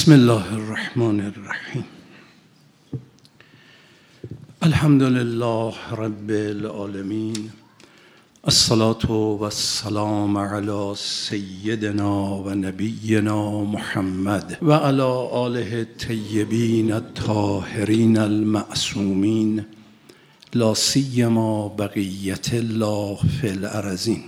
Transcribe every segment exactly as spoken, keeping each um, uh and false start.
بسم الله الرحمن الرحیم. الحمد لله رب العالمین، الصلاة و السلام علی سیدنا و نبینا محمد و علی آله الطیبین الطاهرین المعصومین، لا سیما بقیة الله فی الارضین.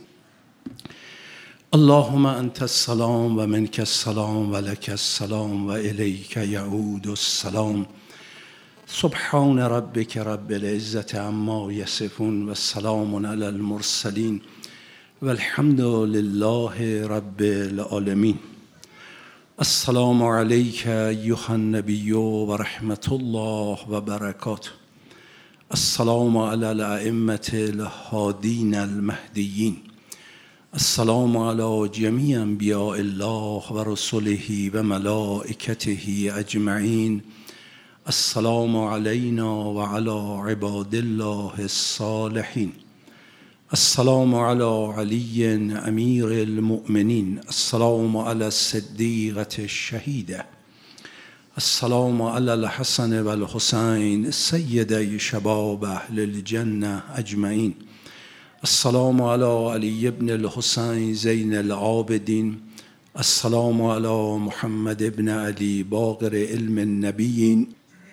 اللهم انت السلام و منک السلام و لک السلام و الیک یعود السلام. سبحان ربک رب العزة عما یصفون و سلام علی المرسلین و الحمد لله رب العالمین. السلام علیک ایها النبی و رحمت الله و برکاته. السلام علی الائمة الهادین المهدیین. السلام علی جمیع انبیاء الله و رسله و ملائکته اجمعین. السلام علینا و علی عباد الله الصالحین. السلام علی علی امیر المؤمنین. السلام علی الصدیقة الشهیدة. السلام علی الحسن و الحسین سیدی شباب اهل الجنة اجمعین. السلام علی علی ابن الحسین زین العابدین. السلام علی محمد ابن علی باقر علم النبیین.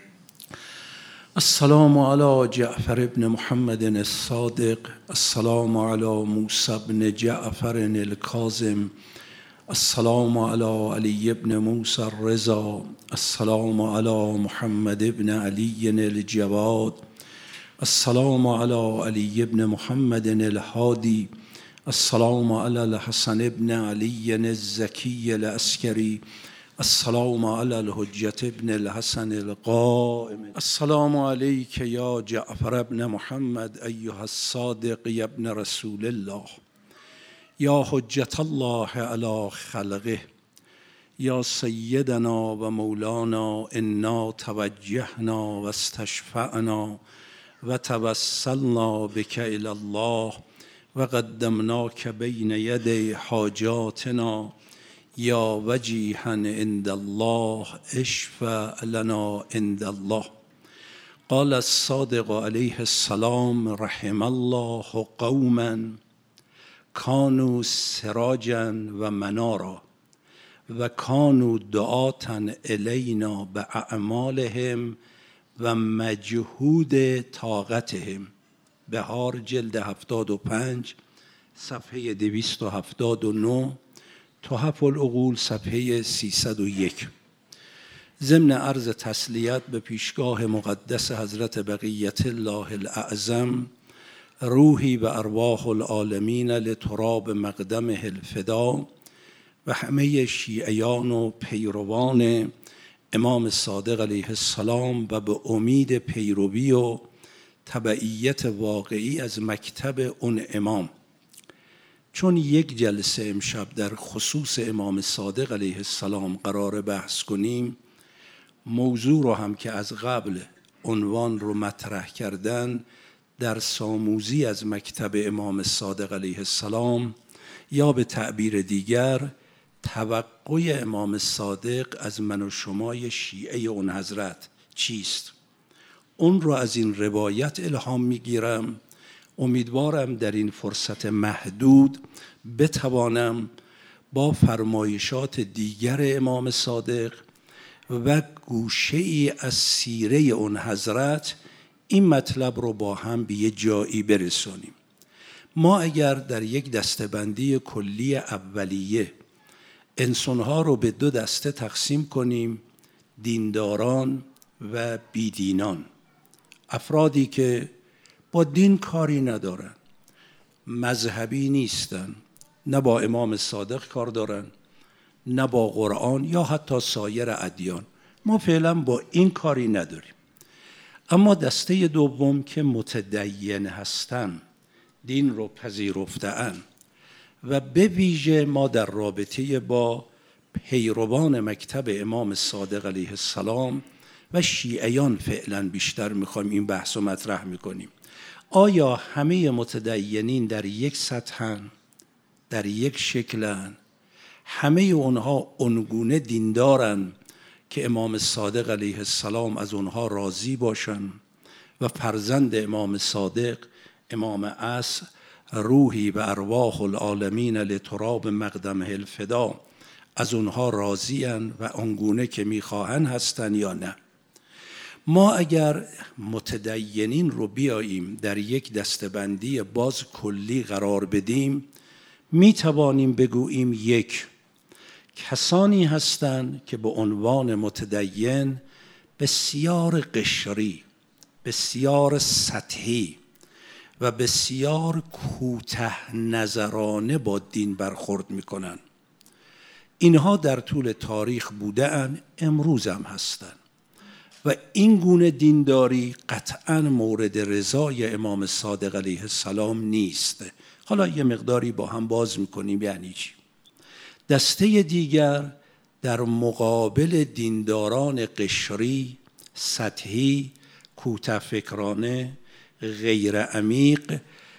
السلام علی جعفر ابن محمد الصادق. السلام علی موسی ابن جعفر الکاظم. السلام علی علی ابن موسی الرضا. السلام علی محمد ابن علی الجواد. السلام علی علی ابن محمد الهادی. السلام علی الحسن ابن علی الزکی العسکری. السلام علی الحجة ابن الحسن القائم. السلام علیک یا جعفر ابن محمد ایها الصادق یا ابن رسول الله، یا حجة الله علی خلقه، یا سیدنا و مولانا. انا توجهنا و استشفعنا و توسلنا بک الی الله و قدمناک بین یدی حاجاتنا، یا وجیها عند الله اشفع لنا عند الله. قال الصادق علیه السلام رحم الله قوما کانوا سراجا و منارا و کانوا دعاة الینا باعمالهم و مجهود طاقتهم. بهار جلد هفتاد و پنج صفحه دویست و هفتاد و نه، تحف العقول صفحه سیصد و یک. ضمن عرض تسلیت به پیشگاه مقدس حضرت بقیت الله الاعظم، روحی به ارواح العالمین لتراب مقدمه الفدا، و همه شیعیان و پیروان امام صادق علیه السلام و به امید پیروی و تبعیت واقعی از مکتب اون امام. چون یک جلسه امشب در خصوص امام صادق علیه السلام قرار بحث کنیم، موضوع رو هم که از قبل عنوان رو مطرح کردن، در ساموزی از مکتب امام صادق علیه السلام، یا به تعبیر دیگر توقع امام صادق از من و شمای شیعه اون حضرت چیست؟ اون رو از این روایت الهام میگیرم. امیدوارم در این فرصت محدود بتوانم با فرمایشات دیگر امام صادق و گوشه ای از سیره اون حضرت این مطلب رو با هم به یه جایی برسونیم. ما اگر در یک دسته‌بندی کلی اولیه انسانها رو به دو دسته تقسیم کنیم، دینداران و بیدینان، افرادی که با دین کاری ندارن، مذهبی نیستن، نه با امام صادق کار دارن، نه با قرآن یا حتی سایر ادیان، ما فعلا با این کاری نداریم. اما دسته دوم که متدین هستن، دین رو پذیرفته‌اند و به ویژه ما در رابطه با پیروان مکتب امام صادق علیه السلام و شیعیان فعلا بیشتر میخوایم این بحث رو مطرح میکنیم. آیا همه متدینین در یک سطحن، در یک شکلن، همه اونها اونگونه دیندارن که امام صادق علیه السلام از اونها راضی باشن و فرزند امام صادق امام عصر روحی و ارواح العالمین لتراب مقدمه الفدا از اونها راضی‌اند و آنگونه که میخواهن هستن یا نه. ما اگر متدینین رو بیاییم در یک دستبندی باز کلی قرار بدیم، می توانیم بگوییم یک، کسانی هستند که به عنوان متدین بسیار قشری، بسیار سطحی و بسیار کوته نظرانه با دین برخورد می کنند. اینها در طول تاریخ بودند، امروز هم هستند و این گونه دینداری قطعاً مورد رضای امام صادق علیه السلام نیست. حالا یه مقداری با هم باز میکنیم یعنی چی. دسته دیگر در مقابل دینداران قشری، سطحی، کوته فکرانه، غیر عمیق،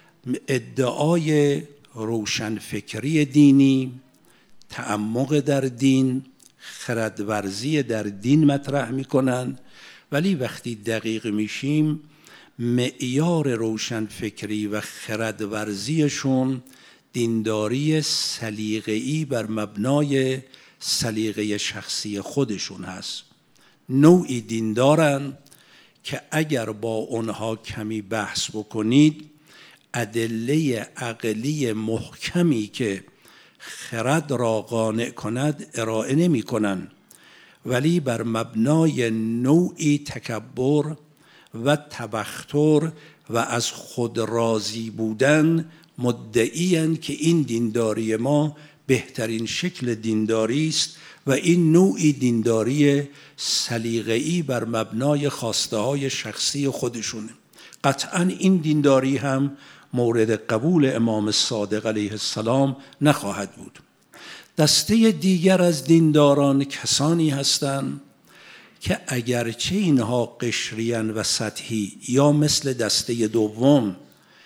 ادعای روشنفکری دینی، تعمق در دین، خردورزی در دین مطرح میکنن، ولی وقتی دقیق میشیم معیار روشنفکری و خردورزیشون دینداری سلیقه‌ای بر مبنای سلیقه شخصی خودشون هست. نوعی دیندارن که اگر با اونها کمی بحث بکنید ادله عقلی محکمی که خرد را قانع کند ارائه نمی کنند، ولی بر مبنای نوعی تکبر و تبختر و از خود راضی بودن مدعی‌اند که این دینداری ما بهترین شکل دینداری است و این نوعی دینداری سلیقه‌ای بر مبنای خواسته‌های شخصی خودشونه. قطعاً این دینداری هم مورد قبول امام صادق علیه السلام نخواهد بود. دسته دیگر از دینداران کسانی هستند که اگرچه اینها قشریان و سطحی یا مثل دسته دوم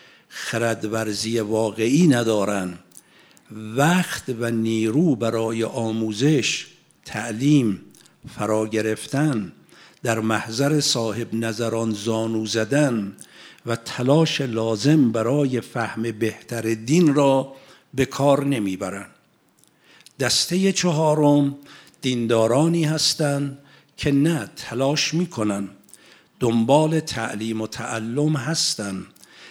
خردورزی واقعی ندارند، وقت و نیرو برای آموزش، تعلیم، فرا گرفتن، در محضر صاحب نظران زانو زدن و تلاش لازم برای فهم بهتر دین را به کار نمیبرند. دسته چهارم دیندارانی هستند که نه تلاش میکنن، دنبال تعلیم و تعلم هستند،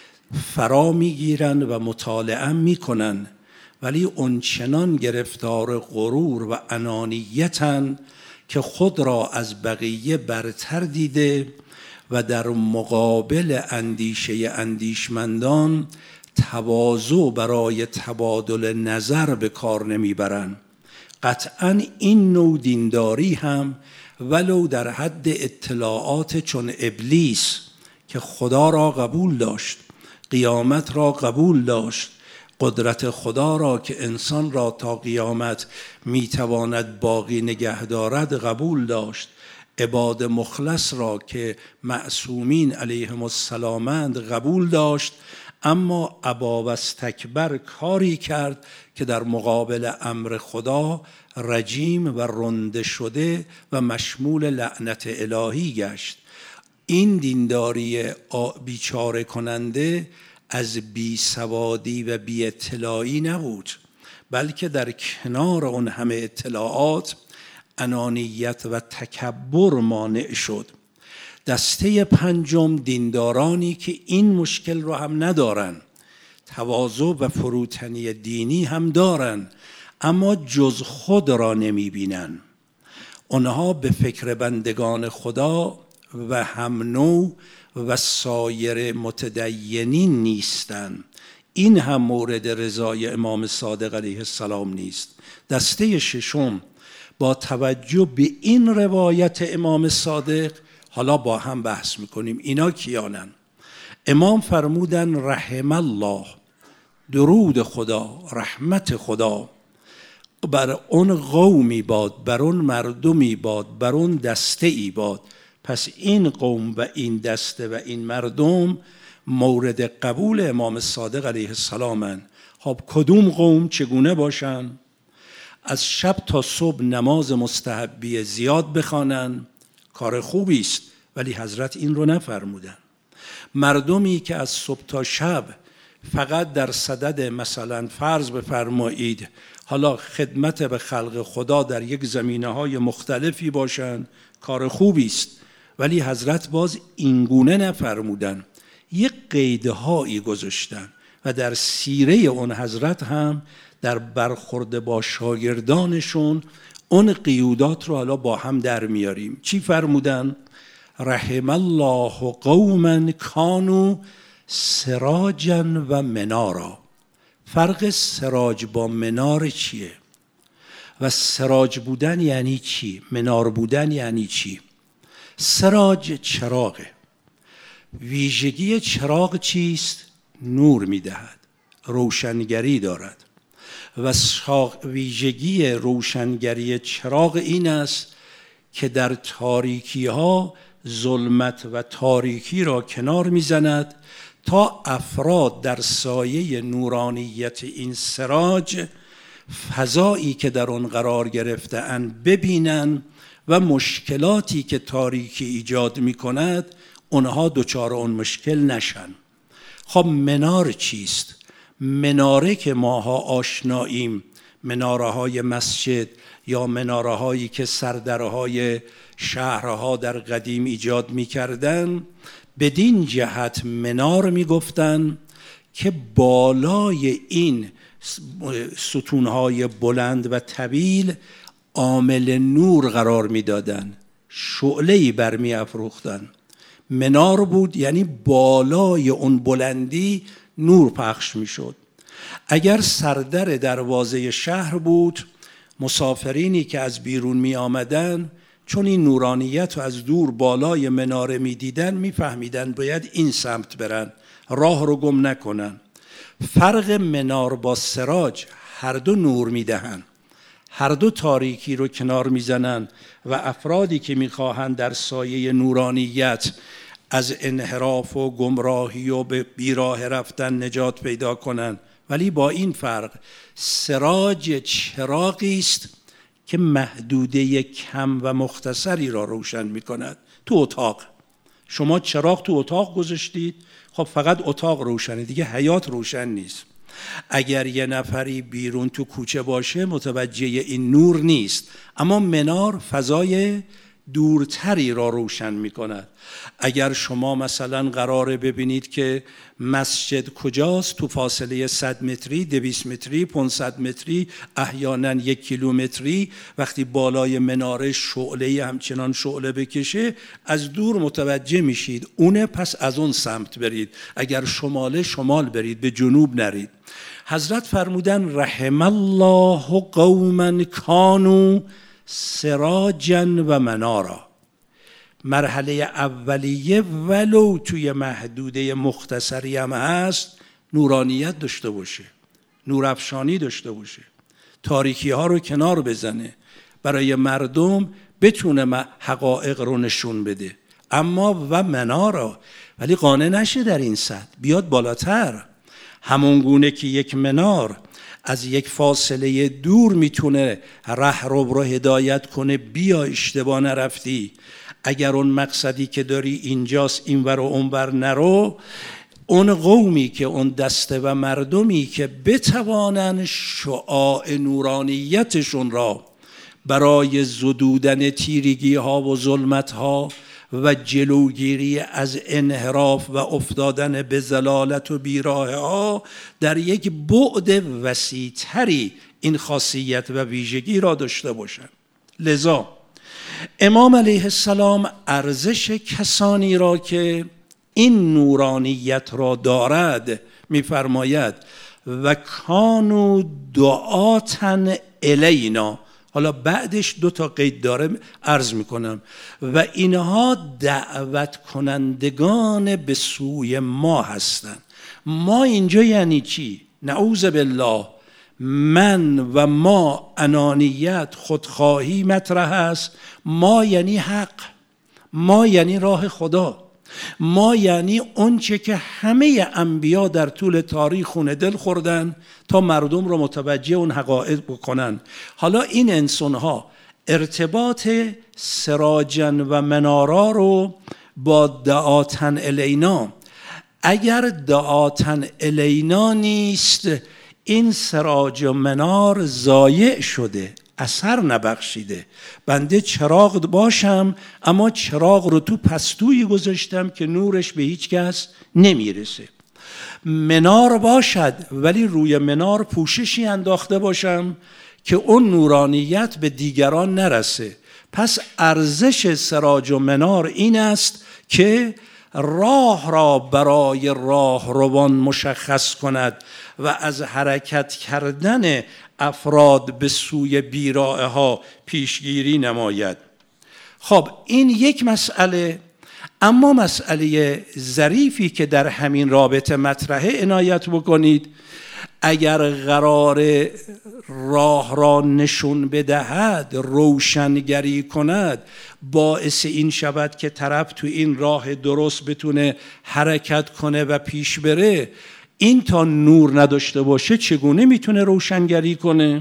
فرا میگیرن و مطالعه میکنن، ولی اونچنان گرفتار غرور و انانیتن که خود را از بقیه برتر دیده و در مقابل اندیشه اندیشمندان تواضع برای تبادل نظر به کار نمیبرند. قطعاً این نوع دینداری هم ولو در حد اطلاعات چون ابلیس که خدا را قبول داشت، قیامت را قبول داشت، قدرت خدا را که انسان را تا قیامت میتواند باقی نگه دارد قبول داشت، عباد مخلص را که معصومین علیهم السلامند قبول داشت، اما ابا و استکبر کاری کرد که در مقابل امر خدا رجیم و رنده شده و مشمول لعنت الهی گشت. این دینداری بیچاره کننده از بی سوادی و بی اطلاعی نبود، بلکه در کنار اون همه اطلاعات انانیت و تکبر مانع شد. دسته پنجم دیندارانی که این مشکل رو هم ندارن، تواضع و فروتنی دینی هم دارن، اما جز خود را نمی بینن. اونها به فکر بندگان خدا و هم نوع و سایر متدینین نیستن. این هم مورد رضای امام صادق علیه السلام نیست. دسته ششم با توجه به این روایت امام صادق حالا با هم بحث میکنیم اینا کیانن. امام فرمودن رحم الله، درود خدا، رحمت خدا بر اون قومی باد، بر اون مردمی باد، بر اون دسته ای باد. پس این قوم و این دسته و این مردم مورد قبول امام صادق علیه السلام هستند. خب کدوم قوم چگونه باشن؟ از شب تا صبح نماز مستحبی زیاد بخوانن، کار خوبی است، ولی حضرت این رو نفرمودن. مردمی که از صبح تا شب فقط در صدد مثلا فرض بفرمایید حالا خدمت به خلق خدا در یک زمینه های مختلفی باشن، کار خوبی است، ولی حضرت باز اینگونه نفرمودن، یک قیدهایی گذاشتن و در سیره اون حضرت هم در برخورد با شاگردانشون اون قیودات رو حالا با هم در میاریم. چی فرمودن؟ رحم الله قوما کانوا سراجا و منارا. فرق سراج با منار چیه؟ و سراج بودن یعنی چی؟ منار بودن یعنی چی؟ سراج چراغه. ویژگی چراغ چیست؟ نور میدهد، روشنگری دارد. و ویژگی روشنگری چراغ این است که در تاریکی ها ظلمت و تاریکی را کنار میزند تا افراد در سایه نورانیت این سراج فضایی که در آن قرار گرفته اند ببینند و مشکلاتی که تاریکی ایجاد می کند اونها دچار اون مشکل نشن. خب منار چیست؟ مناره که ماها آشناییم، مناره های مسجد یا مناره هایی که سردرهای شهرها در قدیم ایجاد می کردن، بدین جهت منار می گفتن که بالای این ستونهای بلند و طویل عامل نور قرار می دادن، شعله‌ای برمی افروختن. منار بود یعنی بالای اون بلندی نور پخش می شد. اگر سردر دروازه شهر بود، مسافرینی که از بیرون می آمدن چون این نورانیت رو از دور بالای مناره می دیدن می فهمیدن باید این سمت برن، راه رو گم نکنن. فرق منار با سراج، هر دو نور می دهن، هر دو تاریکی رو کنار می زنن و افرادی که می خواهند در سایه نورانیت از انحراف و گمراهی و به بیراه رفتن نجات پیدا کنند. ولی با این فرق، سراج چراغی است که محدوده کم و مختصری را روشن می کند. تو اتاق شما چراغ تو اتاق گذاشتید، خب فقط اتاق روشنه، دیگه حیات روشن نیست. اگر یه نفری بیرون تو کوچه باشه متوجه این نور نیست، اما منار فضای دورتری را روشن می کند. اگر شما مثلا قراره ببینید که مسجد کجاست، تو فاصله صد متری، دویست متری، پانصد متری، احیانا یک کیلومتری، وقتی بالای مناره شعله همچنان شعله بکشه از دور متوجه میشید اونه، پس از اون سمت برید. اگر شماله شمال برید، به جنوب نرید. حضرت فرمودن رحم الله قوما کانوا سراجا و منارا. مرحله اولیه ولو توی محدوده مختصری هم هست، نورانیت داشته باشه، نورافشانی داشته باشه، تاریکی ها رو کنار بزنه، برای مردم بتونه حقایق رو نشون بده. اما و منارا، ولی قانع نشه در این سطح، بیاد بالاتر. همون گونه که یک منار از یک فاصله دور میتونه ره رو رو هدایت کنه، بیا اشتباه نرفتی، اگر اون مقصدی که داری اینجاست اینور و اونور نرو. اون قومی که اون دسته و مردمی که بتوانن شعاع نورانیتشون را برای زدودن تیریگی ها و ظلمت ها و جلوگیری از انحراف و افتادن به ضلالت و بیراه ها در یک بعد وسیع‌تری این خاصیت و ویژگی را داشته باشند. لذا امام علیه السلام ارزش کسانی را که این نورانیت را دارد می‌فرماید و کانوا دعاتن الینا. حالا بعدش دو تا قید داره عرض میکنم. و اینها دعوت کنندگان به سوی ما هستند. ما اینجا یعنی چی؟ نعوذ بالله، من و ما انانیت، خودخواهی مطرح است. ما یعنی حق، ما یعنی راه خدا. ما یعنی اونچه که همه انبیا در طول تاریخ خونه دل خوردن تا مردم رو متوجه اون حقایق بکنن. حالا این انسان‌ها ارتباط سراجن و منارا رو با دعاتن الینا، اگر دعاتن الینا نیست این سراج و منار ضایع شده، اثر نبخشیده. بنده چراغ باشم اما چراغ رو تو پستویی گذاشتم که نورش به هیچ کس نمیرسه. منار باشد ولی روی منار پوششی انداخته باشم که اون نورانیت به دیگران نرسه. پس ارزش سراج و منار این است که راه را برای راه روان مشخص کند و از حرکت کردن افراد به سوی بیراه ها پیشگیری نماید. خب این یک مسئله. اما مسئله ظریفی که در همین رابطه مطرحه عنایت بکنید، اگر قرار راه را نشون بدهد، روشنگری کند، باعث این شود که طرف تو این راه درست بتونه حرکت کنه و پیش بره، این تا نور نداشته باشه چگونه میتونه روشنگری کنه؟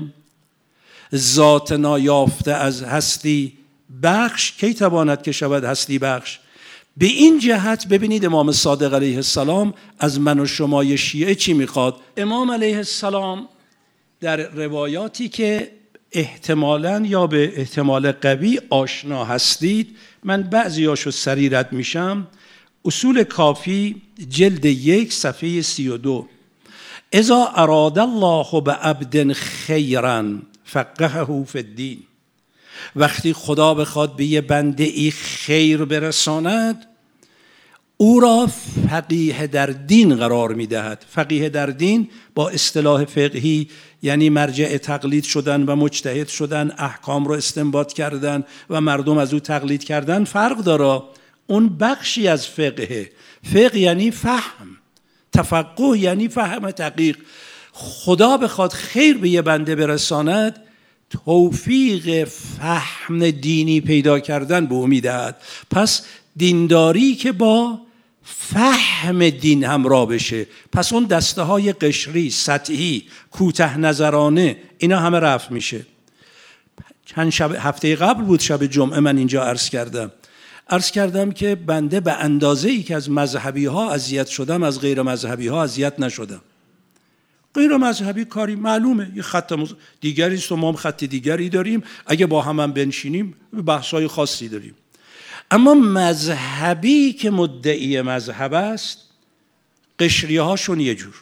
ذات نایافته از هستی بخش کی تواند که شود هستی بخش؟ به این جهت ببینید امام صادق علیه السلام از من و شمای شیعه چی میخواد. امام علیه السلام در روایاتی که احتمالاً یا به احتمال قوی آشنا هستید، من بعضیاشو سریع رد میشم. اصول کافی جلد یک صفحه سی و دو: اذا اراد الله بعبد خیرا فقهه فی الدین. وقتی خدا بخواد به یه بنده ای خیر برساند، او را فقیه در دین قرار میدهد. فقیه در دین با اصطلاح فقهی یعنی مرجع تقلید شدن و مجتهد شدن، احکام رو استنباط کردن و مردم از او تقلید کردن فرق داره. اون بخشی از فقه. فقه یعنی فهم، تفقه یعنی فهم دقیق. خدا بخواد خیر به یه بنده برساند، توفیق فهم دینی پیدا کردن به او میدهد. پس دینداری که با فهم دین همراه بشه، پس اون دسته های قشری، سطحی، کوته نظرانه، اینا همه رفع میشه. چند شب هفته قبل بود، شب جمعه، من اینجا عرض کردم عرض کردم که بنده به اندازه ای که از مذهبی ها اذیت شدم از غیر مذهبی ها اذیت نشدم. غیر مذهبی کاری معلومه، یه خط دیگری است و ما هم خط دیگری داریم، اگه با هم, هم بنشینیم بحث‌های خاصی داریم. اما مذهبی که مدعی مذهب است، قشریه هاشون یه جور،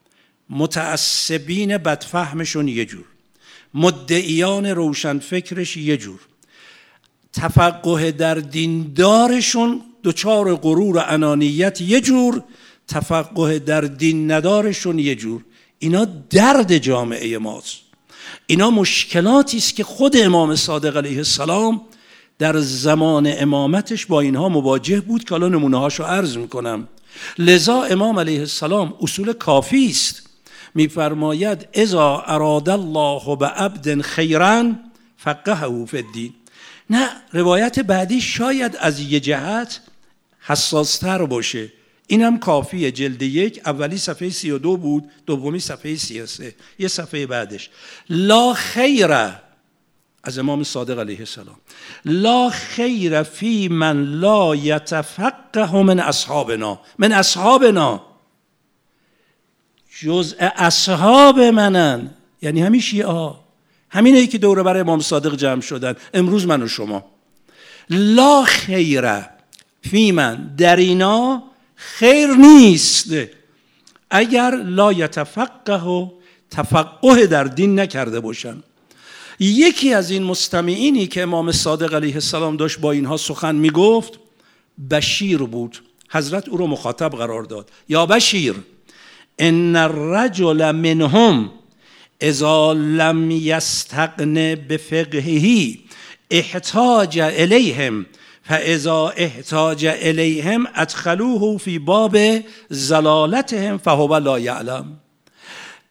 متعصبین بدفهمشون یه جور، مدعیان روشنفکرش یه جور، تفقه در دیندارشون دچار غرور و انانیت یه جور، تفقه در دین ندارشون یه جور. اینا درد جامعه ماست. اینا مشکلاتی است که خود امام صادق علیه السلام در زمان امامتش با اینها مواجه بود که الان نمونه هاشو عرض میکنم. لذا امام علیه السلام اصول کافی است، میفرماید اذا اراد الله بعبد خیرا فقهه فی الدین. نه، روایت بعدی شاید از یه جهت حساستر باشه، اینم کافیه. جلد یک اولی صفحه سی و دو بود، دومی صفحه سی و سه، یه صفحه بعدش: لا خیر، از امام صادق علیه السلام، لا خیر فی من لا یتفقه من اصحابنا. من اصحابنا جزء اصحاب منن، یعنی همین شیعه ها، همینایی که دوره برای امام صادق جمع شدن، امروز من و شما. لا خیر فی من، در اینا خیر نیست اگر لا یتفقه و تفقه در دین نکرده باشن. یکی از این مستمعینی که امام صادق علیه السلام داشت با اینها سخن میگفت بشیر بود. حضرت او رو مخاطب قرار داد: یا بشیر، ان الرجل منهم اذا لم یستغن بفقهه احتاج الیهم فاذا احتاج الیهم ادخلوه فی باب زلالتهم فهو لا یعلم.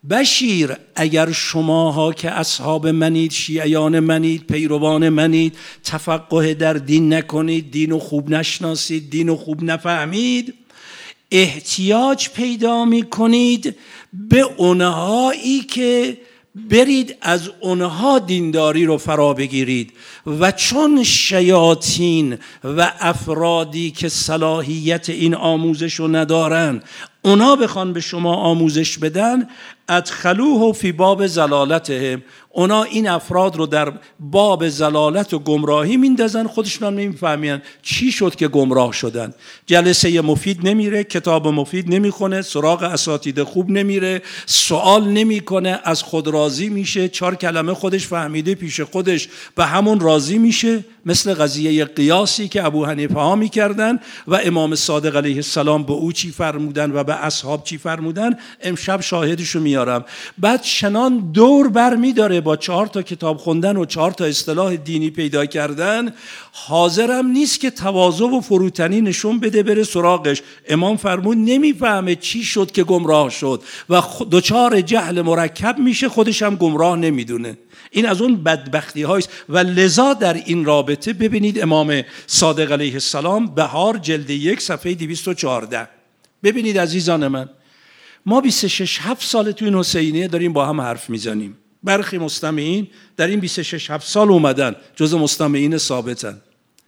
بشیر اگر شماها که اصحاب منید، شیعیان منید، پیروان منید، تفقه در دین نکنید، دین رو خوب نشناسید، دین رو خوب نفهمید، احتیاج پیدا می کنید به اونهایی که برید از اونها دینداری رو فرا بگیرید و چون شیاطین و افرادی که صلاحیت این آموزش رو ندارن اونا بخوان به شما آموزش بدن، ادخلوه فی باب ضلالتهم، اونا این افراد رو در باب ضلالت و گمراهی میندازن، خودشون هم نمیفهمین چی شد که گمراه شدن. جلسه مفید نمیره، کتاب مفید نمیخونه، سراغ اساتید خوب نمیره، سوال نمیکنه، از خود راضی میشه، چهار کلمه خودش فهمیده پیش خودش به همون راضی میشه، مثل قضیه قیاسی که ابو حنیفه ها میکردن و امام صادق علیه السلام به او چی فرمودن و به اصحاب چی فرمودن. امشب شاهدشو میارم. بعد چنان دور بر میداره با چهار تا کتاب خوندن و چهار تا اصطلاح دینی پیدا کردن، حاضرم نیست که تواضع و فروتنی نشون بده بره سراغش. امام فرمود نمیفهمه چی شد که گمراه شد و دوچار جهل مرکب میشه، خودش هم گمراه نمیدونه. این از اون بدبختی هایست و لذا در این رابطه ببینید امام صادق علیه السلام، بهار جلد یک صفحه دویست و چهارده. ببینید عزیزان من، ما بیست و شش هفت سال تو این حسینیه داریم با هم حرف میزنیم. برخی مستمعین در این بیست و شش هفت سال اومدن جز مستمعین ثابتن.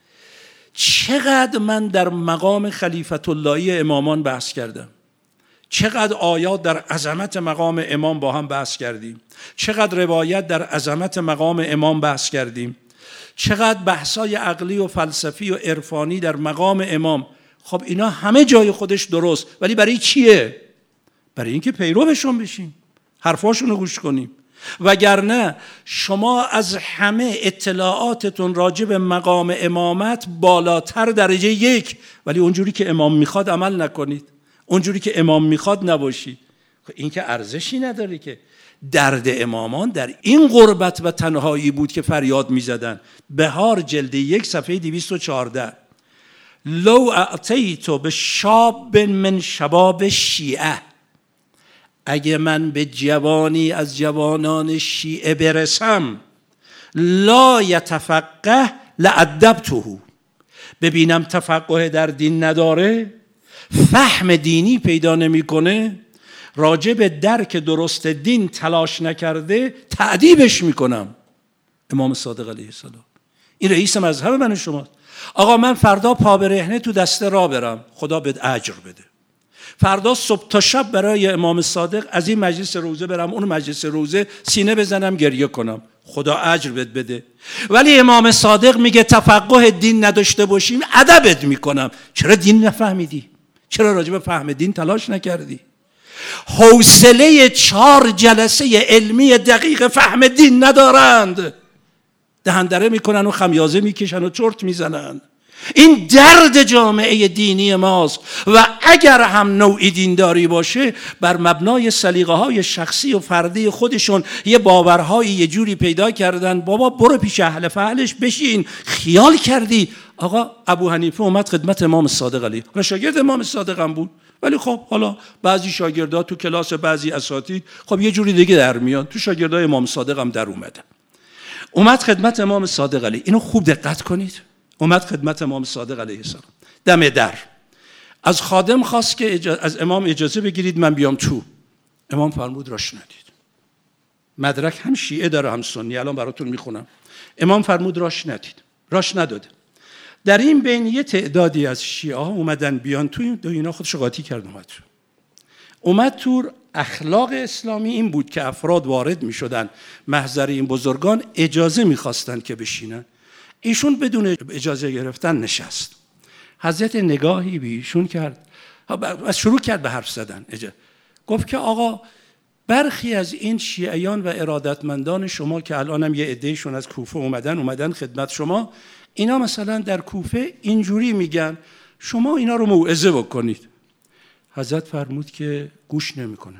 چقدر من در مقام خلیفت اللهی امامان بحث کردم، چقدر آیات در عظمت مقام امام با هم بحث کردیم، چقدر روایت در عظمت مقام امام بحث کردیم، چقدر بحثای عقلی و فلسفی و عرفانی در مقام امام. خب اینا همه جای خودش درست، ولی برای چیه؟ برای اینکه پیروشون بشیم، حرفاشون رو گوش کنیم. وگرنه شما از همه اطلاعاتتون راجع به مقام امامت بالاتر درجه یک، ولی اونجوری که امام میخواد عمل نکنید، اونجوری که امام میخواد نباشید. این که ارزشی نداره که. درد امامان در این غربت و تنهایی بود که فریاد میزدن. بهار جلد یک صفحه دویست و چهارده. لو اعطیتو به شاب من شباب شیعه، اگه من به جوانی از جوانان شیعه برسم، لا یتفقه لأدبته، ببینم تفقه در دین نداره، فهم دینی پیدا نمیکنه، راجع به درک درست دین تلاش نکرده، تأدیبش میکنم. امام صادق علیه السلام این رئیس مذهب من شماست. آقا من فردا پا برهنه تو دسته را برم، خدا بهت اجر بده. فردا صبح تا شب برای امام صادق از این مجلس روزه برم اون مجلس روزه سینه بزنم گریه کنم، خدا اجر بهت بده. ولی امام صادق میگه تفقه دین نداشته باشیم ادبت میکنم. چرا دین نفهمیدی؟ چرا راجع به فهم دین تلاش نکردی؟ حوصله چهار جلسه علمی دقیق فهم دین ندارند، دهندره میکنن و خمیازه میکشن و چرت میزنن. این درد جامعه دینی ماست و اگر هم نوعی دینداری باشه بر مبنای سلیقه های شخصی و فردی خودشون یه باورهایی یه جوری پیدا کردن. بابا برو پیش اهل فعلش بشین. خیال کردی آقا ابو حنیفه اومد خدمت امام صادق علیه، حالا شاگرد امام صادق هم بود، ولی خب حالا بعضی شاگردا تو کلاس بعضی اساتید خب یه جوری دیگه در میاد، تو شاگردای امام صادق هم در اومده. اومد خدمت امام صادق علیه، اینو خوب دقت کنید. اومد خدمت امام صادق علیه السلام، دم در از خادم خواست که اجازه از امام اجازه بگیرید من بیام تو. امام فرمود راش ندید. مدرک هم شیعه داره هم سنی، الان براتون میخونم. امام فرمود راش ندید، راش نداده. در این بین یه تعدادی از شیعه ها اومدن بیان تو، دو اینا خودشو قاطی کرد اومد تو. اومد تو. اخلاق اسلامی این بود که افراد وارد میشدن محضر این بزرگان، اجازه میخواستن که بشینن. ایشون بدون اجازه گرفتن نشست. حضرت نگاهی به ایشون کرد، از شروع کرد به حرف زدن. گفت که آقا برخی از این شیعیان و ارادتمندان شما که الان هم یه عدهشون از کوفه اومدن اومدن خدمت شما، اینا مثلا در کوفه اینجوری میگن، شما اینا رو موعظه بکنید. حضرت فرمود که گوش نمیکنن.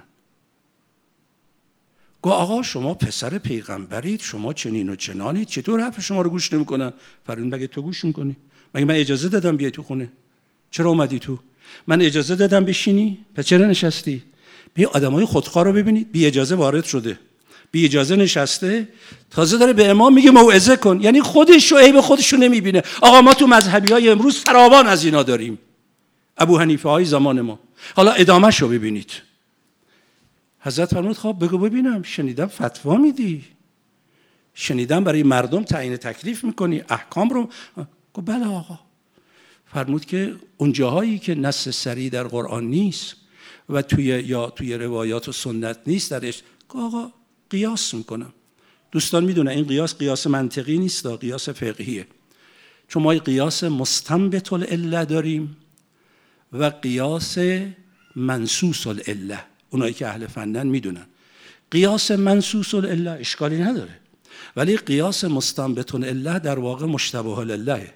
گفت آقا شما پسر پیغمبرید، شما چنین و چنانید، چطور حرف شما رو گوش نمیکنن؟ فرمود مگه تو گوش میکنی؟ مگه من اجازه دادم بیای تو خونه؟ چرا اومدی تو؟ من اجازه دادم بشینی؟ پس چرا نشستی؟ بی آدمای خودخواه رو ببینید، بی اجازه وارد شده، بی اجازه نشسته، تازه داره به امام میگه موعظه کن. یعنی خودش رو عیب خودش رو نمیبینه. آقا ما تو مذهبی های امروز فراوان از اینا داریم، ابو حنیفه های زمان ما. حالا ادامهش رو ببینید. حضرت فرمود خب بگو ببینم، شنیدم فتوا میدی، شنیدم برای مردم تعیین تکلیف میکنی، احکام رو. گفت بله آقا. فرمود که اون جاهایی که نص صریح در قرآن نیست و توی یا توی روایات و سنت نیست درش، آقا قیاس میکنم. دوستان میدونن این قیاس قیاس منطقی نیست، قیاس فقهیه. چون ما قیاس مستنبط العله داریم و قیاس منصوص العله. اونایی که اهل فنن میدونن قیاس منصوص العله اشکالی نداره، ولی قیاس مستنبط العله در واقع مشتبه العله.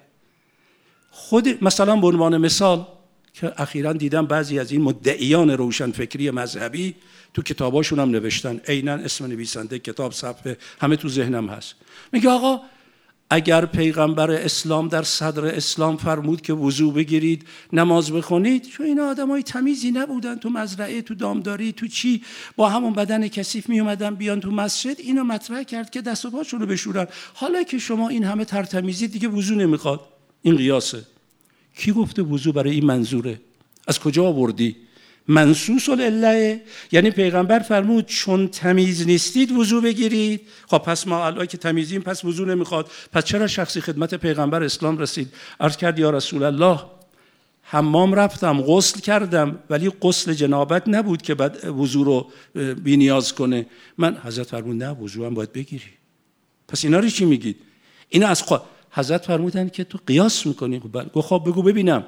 خود مثلا به عنوان مثال که اخیراً دیدم بعضی از این مدعیان روشنفکری مذهبی تو کتاباشون هم نوشتن، عیناً اسم نویسنده کتاب صفحه همه تو ذهنم هست، میگه آقا اگر پیغمبر اسلام در صدر اسلام فرمود که وضو بگیرید نماز بخونید، چون اینا آدمای تمیزی نبودن، تو مزرعه، تو دامداری، تو چی، با همون بدن کثیف می اومدن بیان تو مسجد، اینو مطرح کرد که دست و پاشون رو بشورن. حالا که شما این همه ترتمیزی دیگه وضو نمیخواد. این قیاسه. کی گفته وضو برای این منظوره؟ از کجا آوردی؟ منصوص العله، یعنی پیغمبر فرمود چون تمیز نیستید وضو بگیرید. خب پس ما الان که تمیزیم پس وضو نمیخواد، پس چرا شخصی خدمت پیغمبر اسلام رسید عرض کرد یا رسول الله حمام رفتم غسل کردم ولی غسل جنابت نبود که بعد وضو رو بی نیاز کنه. من حضرت فرمود نه وضو هم باید بگیری. پس اینا رو چی میگید؟ اینا از خود حضرت فرمودن که تو قیاس میکنی. گفت خب بگو ببینم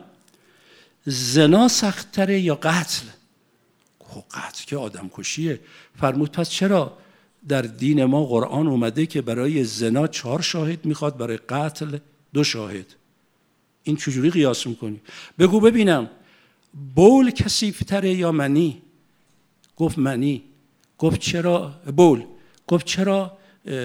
زنا سخت‌تره یا قتل؟ گفت قتل که آدم کشیه. فرمود پس چرا در دین ما قرآن اومده که برای زنا چهار شاهد میخواد، برای قتل دو شاهد؟ این چجوری قیاس میکنی؟ بگو ببینم بول کثیف‌تره یا منی؟ گفت منی. گفت چرا بول؟ گفت چرا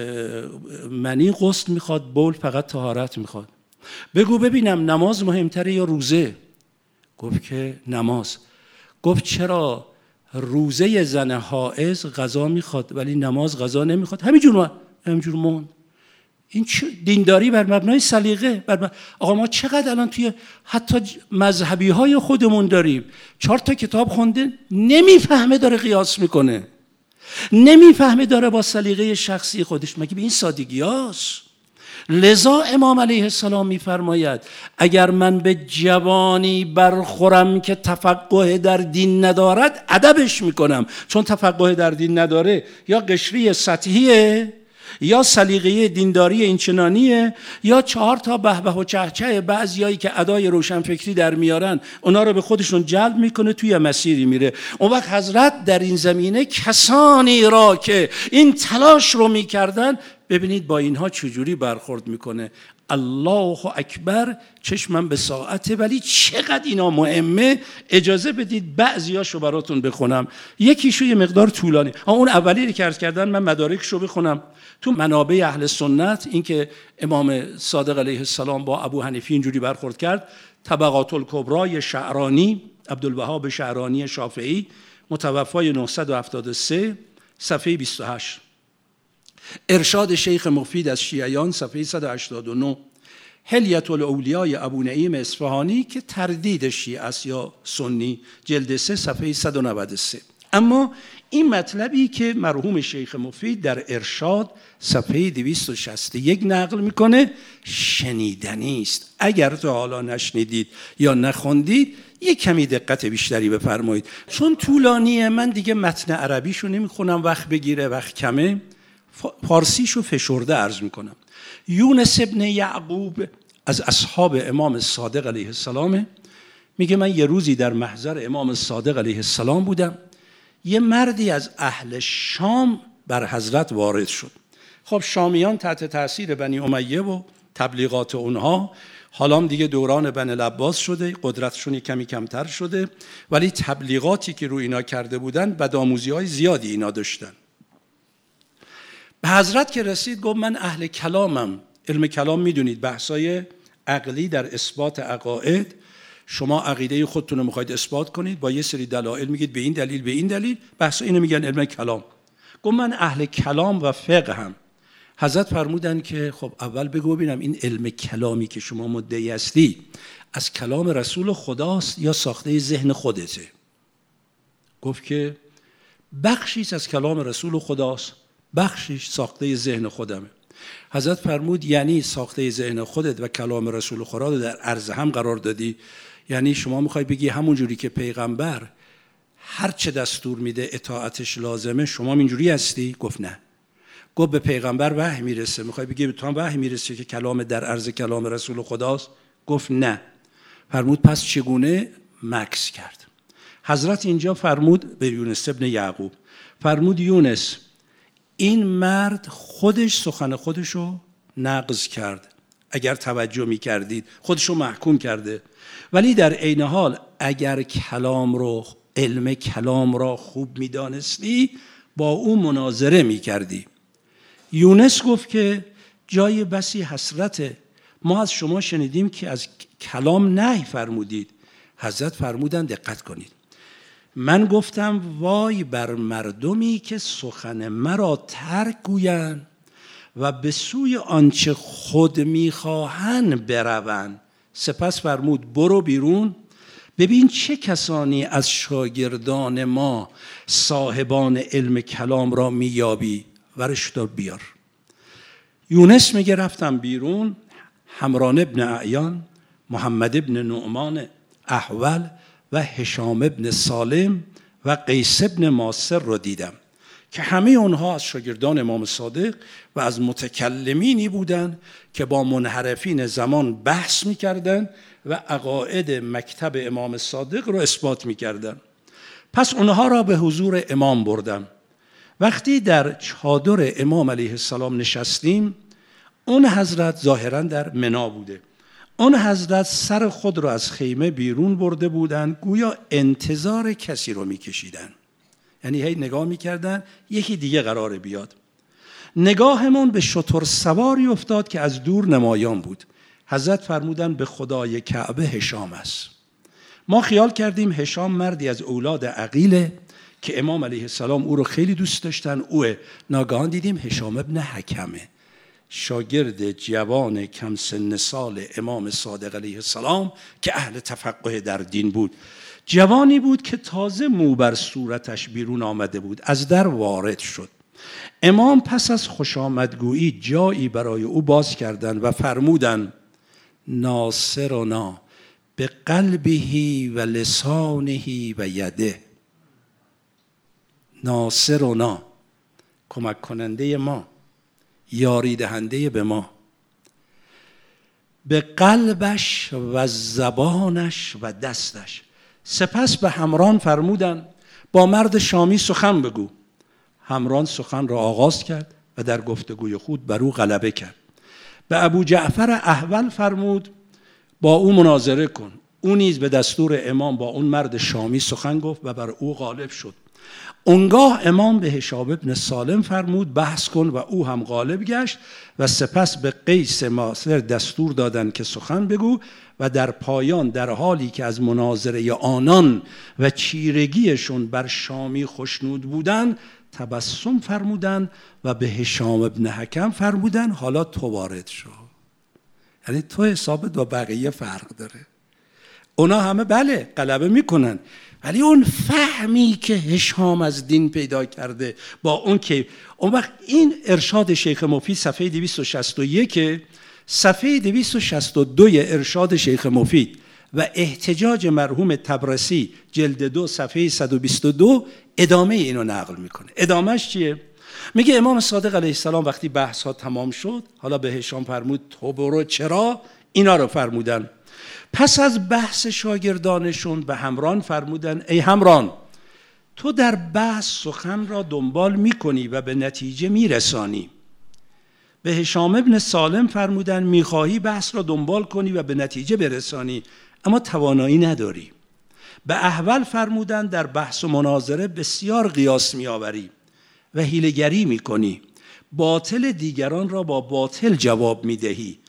منی غسل میخواد، بول فقط طهارت میخواد؟ بگو ببینم نماز مهمتره یا روزه؟ گفت که نماز. گفت چرا روزه زن حائض غذا میخواد ولی نماز غذا نمیخواد؟ همینجور همینجور مون. این دینداری بر مبنای سلیقه بر مبنای... آقا ما چقدر الان توی حتی مذهبی های خودمون داریم چهار تا کتاب خونده نمیفهمه داره قیاس میکنه، نمیفهمه داره با سلیقه شخصی خودش. مگه به این سادگی هاست؟ لذا امام علیه السلام میفرماید اگر من به جوانی برخورم که تفقه در دین ندارد ادبش میکنم، چون تفقه در دین نداره یا قشری سطحیه یا سلیقه دینداری اینچنانیه یا چهار تا بهبه و چهچه بعضیایی که ادای روشنفکری در میارن اونا رو به خودشون جلب میکنه، توی مسیری میره. اون وقت حضرت در این زمینه کسانی را که این تلاش رو میکردن ببینید با اینها چجوری برخورد میکنه. الله اکبر، چشمم به ساعته ولی چقدر اینا مهمه. اجازه بدید بعضیاشو براتون بخونم، یکیشو یه مقدار طولانی. اون اولی رو که عرض کردن من مدارکشو بخونم تو منابع اهل سنت، این که امام صادق علیه السلام با ابو حنیفه اینجوری برخورد کرد. طبقات الکبری شعرانی، عبدالوهاب شعرانی شافعی، متوفای نهصد و هفتاد و سه، صفحه بیست و هشت. ارشاد شیخ مفید از شیعیان، صفحه صد و هشتاد و نه. حلیة الاولیای ابو نعیم اصفهانی که تردید شیعه است یا سنی، جلد سه، صفحه صد و نود و سه. اما این مطلبی که مرحوم شیخ مفید در ارشاد صفحه دویست و شصت و یک نقل میکنه شنیدنی است. اگر تا حالا نشنیدید یا نخوندید یک کمی دقت بیشتری بفرمایید، چون طولانیه. من دیگه متن عربیشو نمیخونم، وقت بگیره، وقت کمه، فارسیشو فشرده عرض میکنم. یونس ابن یعقوب از اصحاب امام صادق علیه السلام میگه من یه روزی در محضر امام صادق علیه السلام بودم، یه مردی از اهل شام بر حضرت وارد شد. خب شامیان تحت تاثیر بنی امیه و تبلیغات اونها، حالا دیگه دوران بنی العباس شده، قدرتشون کمی کمتر شده، ولی تبلیغاتی که رو اینا کرده بودن بدآموزی‌های زیادی اینا داشتن. به حضرت که رسید گفت من اهل کلامم. علم کلام میدونید بحثای عقلی در اثبات عقاید شما عقیده خودتون رو میخواید اثبات کنید، با یه سری دلایل میگید به این دلیل به این دلیل، بحث اینو میگن علم کلام. گفت من اهل کلام و فقه هم. حضرت فرمودن که خب اول بگو ببینم این علم کلامی که شما مدعی هستی از کلام رسول خداست یا ساخته ذهن خودته؟ گفت که بخشیش از کلام رسول خداست، بخشیش ساخته ذهن خودمه. حضرت فرمود یعنی ساخته ذهن خودت و کلام رسول خدا رو در عرض هم قرار دادی؟ یعنی شما میخوای بگی همون جوری که پیغمبر هر چه دستور میده اطاعتش لازمه، شما اینجوری هستی؟ گفت نه. گفت به پیغمبر وحی میرسه، میخوای بگی به تو هم وحی میرسه که کلام در عرض کلام رسول خداست؟ گفت نه. فرمود پس چگونه؟ مکث کرد. حضرت اینجا فرمود به یونس ابن یعقوب، فرمود یونس این مرد خودش سخن خودشو نقض کرد، اگر توجه میکردید خودشو محکوم کرده، ولی در عین حال اگر کلام رو، علم کلام را خوب میدانستی با او مناظره میکردی. یونس گفت که جای بسی حسرته، ما از شما شنیدیم که از کلام نهی فرمودید. حضرت فرمودن دقت کنید، من گفتم وای بر مردمی که سخن مرا ترک گویند و به سوی آنچه خود میخواهند بروند. سپس فرمود برو بیرون ببین چه کسانی از شاگردان ما صاحبان علم کلام را میابی، ورش دار بیار. یونس میگه رفتم بیرون، حمران ابن اعیان، محمد ابن نعمان احول و هشام ابن سالم و قیس ابن ماسر رو دیدم که همه اونها از شاگردان امام صادق و از متکلمینی بودند که با منحرفین زمان بحث میکردن و عقاید مکتب امام صادق رو اثبات میکردن. پس اونها را به حضور امام بردم. وقتی در چادر امام علیه السلام نشستیم، اون حضرت ظاهراً در منا بوده. اون حضرت سر خود رو از خیمه بیرون برده بودن، گویا انتظار کسی رو میکشیدن، یعنی هی نگاه میکردن یکی دیگه قراره بیاد. نگاهمون به شتر سواری افتاد که از دور نمایان بود. حضرت فرمودن به خدای کعبه هشام است. ما خیال کردیم هشام مردی از اولاد عقیله که امام علیه السلام او رو خیلی دوست داشتن، اوه. ناگهان دیدیم هشام ابن حکمه، شاگرد جوان کم سن سال امام صادق علیه السلام که اهل تفقه در دین بود. جوانی بود که تازه مو بر صورتش بیرون آمده بود. از در وارد شد. امام پس از خوشامدگویی جایی برای او باز کردند و فرمودند ناصرنا به قلبه و لسانه و یده. ناصرنا، کمک کننده ما، یاری دهنده به ما، به قلبش و زبانش و دستش. سپس به حمران فرمودن با مرد شامی سخن بگو. حمران سخن را آغاز کرد و در گفتگوی خود بر او غلبه کرد. به ابو جعفر احول فرمود با او مناظره کن. او نیز به دستور امام با اون مرد شامی سخن گفت و بر او غالب شد. اونگاه امام به هشام ابن سالم فرمود بحث کن و او هم غالب گشت و سپس به قیس ماسر دستور دادند که سخن بگو و در پایان در حالی که از مناظره آنان و چیرگیشون بر شامی خوشنود بودند تبسم فرمودند و به هشام ابن حکم فرمودند حالا تو وارد شو. یعنی تو حسابت با بقیه فرق داره. اونا همه بله غلبه میکنن، ولی اون فهمی که هشام از دین پیدا کرده با اون که اون وقت این ارشاد شیخ مفید صفحه دویست و شصت و یک، صفحه دویست و شصت و دو ارشاد شیخ مفید و احتجاج مرحوم طبرسی جلد دو صفحه صد و بیست و دو ادامه اینو نقل میکنه. ادامهش چیه؟ میگه امام صادق علیه السلام وقتی بحث ها تمام شد حالا به هشام فرمود تو برو. چرا؟ اینا رو فرمودن. پس از بحث شاگردانشون به حمران فرمودن ای حمران تو در بحث سخن را دنبال میکنی و به نتیجه میرسانی. به هشام ابن سالم فرمودن میخواهی بحث را دنبال کنی و به نتیجه برسانی اما توانایی نداری. به احول فرمودن در بحث و مناظره بسیار قیاس میآوری و حیله‌گری میکنی، باطل دیگران را با باطل جواب میدهی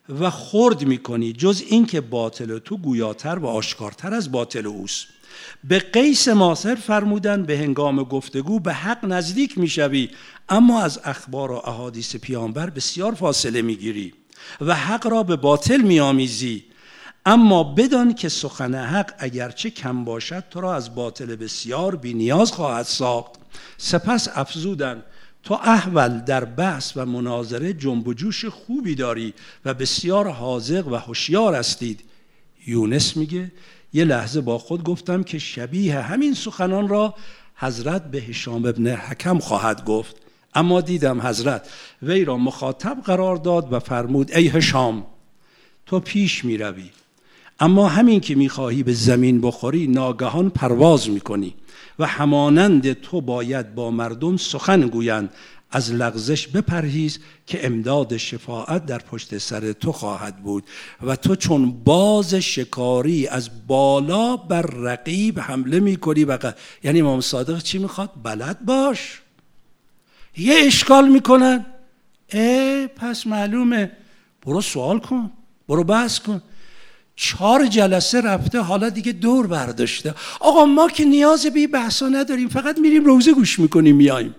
و خرد میکنی، جز این که باطل تو گویاتر و آشکارتر از باطل اوست. به قیس ماسر فرمودن به هنگام گفتگو به حق نزدیک میشوی، اما از اخبار و احادیث پیامبر بسیار فاصله میگیری و حق را به باطل میآمیزی. اما بدان که سخن حق اگرچه کم باشد تو را از باطل بسیار بی نیاز خواهد ساخت. سپس افزودن تو احول در بحث و مناظره جنب و جوش خوبی داری و بسیار حاذق و هوشیار هستید. یونس میگه یه لحظه با خود گفتم که شبیه همین سخنان را حضرت به هشام ابن حکم خواهد گفت، اما دیدم حضرت وی را مخاطب قرار داد و فرمود ای هشام تو پیش می روی، اما همین که می خواهی به زمین بخوری ناگهان پرواز می کنی و همانند تو باید با مردم سخن گویند. از لغزش بپرهیز که امداد شفاعت در پشت سر تو خواهد بود و تو چون باز شکاری از بالا بر رقیب حمله می کنی. بقیه. یعنی امام صادق چی میخواد؟ بلد باش. یه اشکال میکنن، اه پس معلومه، برو سوال کن، برو بحث کن. چهار جلسه رفته حالا دیگه دور برداشته. آقا ما که نیاز به بحثا نداریم، فقط میریم روزه گوش میکنیم میایم.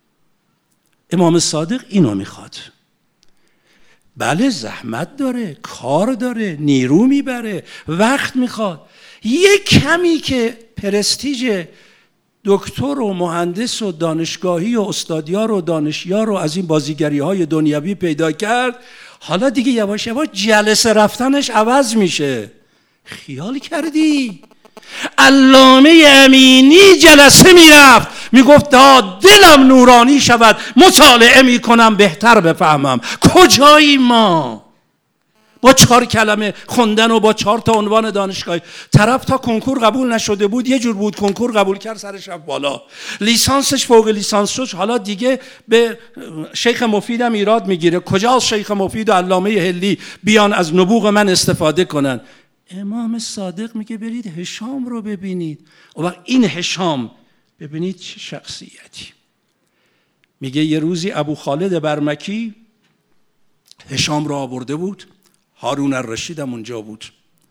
امام صادق اینو میخواد. بله زحمت داره، کار داره، نیرو میبره، وقت میخواد. یه کمی که پرستیژ دکتر و مهندس و دانشگاهی و استادیار و دانشیار و از این بازیگری های دنیوی پیدا کرد، حالا دیگه یواش یواش جلسه رفتنش عوض میشه. خیال کردی؟ علامه امینی جلسه میرفت میگفت تا دلم نورانی شود مطالعه میکنم بهتر بفهمم. کجایی ما؟ با چهار کلمه خوندن و با چهار تا عنوان دانشگاهی. طرف تا کنکور قبول نشده بود، یه جور بود کنکور قبول کرد سرش رفت بالا، لیسانسش فوق لیسانس شد، حالا دیگه به شیخ مفیدم ایراد میگیره. کجاست شیخ مفید و علامه هلی بیان از نبوغ من استفاده کنن؟ امام صادق میگه برید هشام رو ببینید. و این هشام ببینید چه شخصیتی. میگه یه روزی ابو خالد برمکی هشام رو آورده بود، هارون الرشید هم اونجا بود.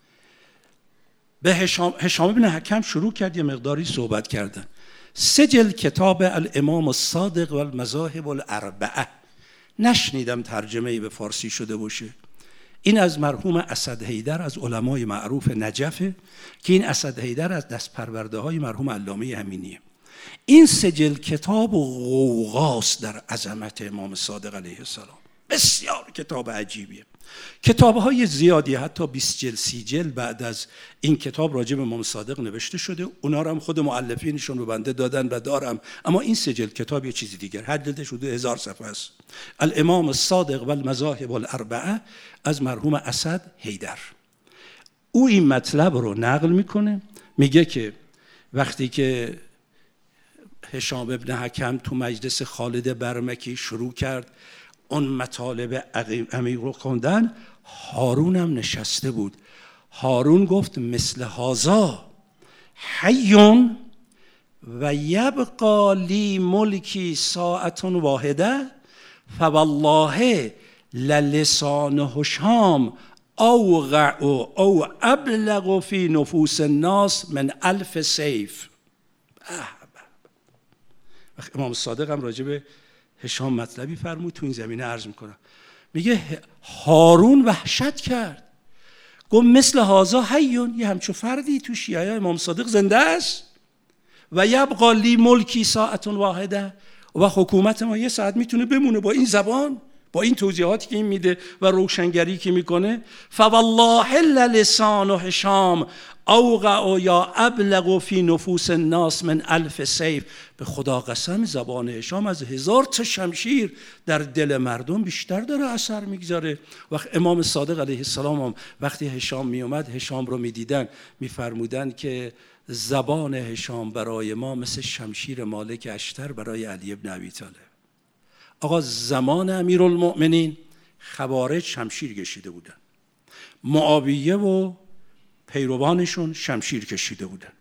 به هشام هشام بن حکم شروع کرد یه مقداری صحبت کردن. سجل کتاب الامام الصادق و المذاهب الاربعه. نشنیدم ترجمه‌ای به فارسی شده باشه. این از مرحوم اسد حیدر از علمای معروف نجفه که این اسد حیدر از دست پرورده های مرحوم علامه امینیه. این سجل کتاب و غوغاست در عظمت امام صادق علیه السلام. بسیار کتاب عجیبیه. کتاب‌های زیادی حتی بیست جلد سی جلد بعد از این کتاب راجع به امام صادق نوشته شده. اونا رو هم خود مؤلفینشون رو بنده دادن و دارم. اما این سه جلد کتاب یه چیزی دیگر، هر جلدش حدود هزار صفحه است. الامام الصادق و المذاهب الاربعه از مرحوم اسد حیدر. او این مطلب رو نقل میکنه، میگه که وقتی که هشام ابن حکم تو مجلس خالد برمکی شروع کرد اون مطالب عمیق رو خوندن، هارون هم نشسته بود. هارون گفت مثل هازا حیون و یبقا لی ملکی ساعت واحده فوالله للسان هشام اوقع او ابلغ فی نفوس الناس من الف سیف. امام صادق هم راجع به هشام مطلبی فرمود، تو این زمینه عرض میکنم. میگه هارون وحشت کرد، گفت مثل هازا حیون، یه همچو فردی تو شیعه امام صادق زنده است. و یبقا لی ملکی ساعت واحده، و حکومت ما یه ساعت میتونه بمونه با این زبان، با این توضیحاتی که این میده و روشنگری که میکنه. فوالله لسان هشام اوقع یا ابلغ فی نفوس الناس من الف سیف. به خدا قسم زبان هشام از هزار تا شمشیر در دل مردم بیشتر داره اثر میگذاره. وقت امام صادق علیه السلام هم وقتی هشام میومد هشام رو میدیدن میفرمودن که زبان هشام برای ما مثل شمشیر مالک اشتر برای علی ابن ابی طالب. آقا زمان امیرالمؤمنین خوارج شمشیر کشیده بودن، معاویه و پیروانشون شمشیر کشیده بودن،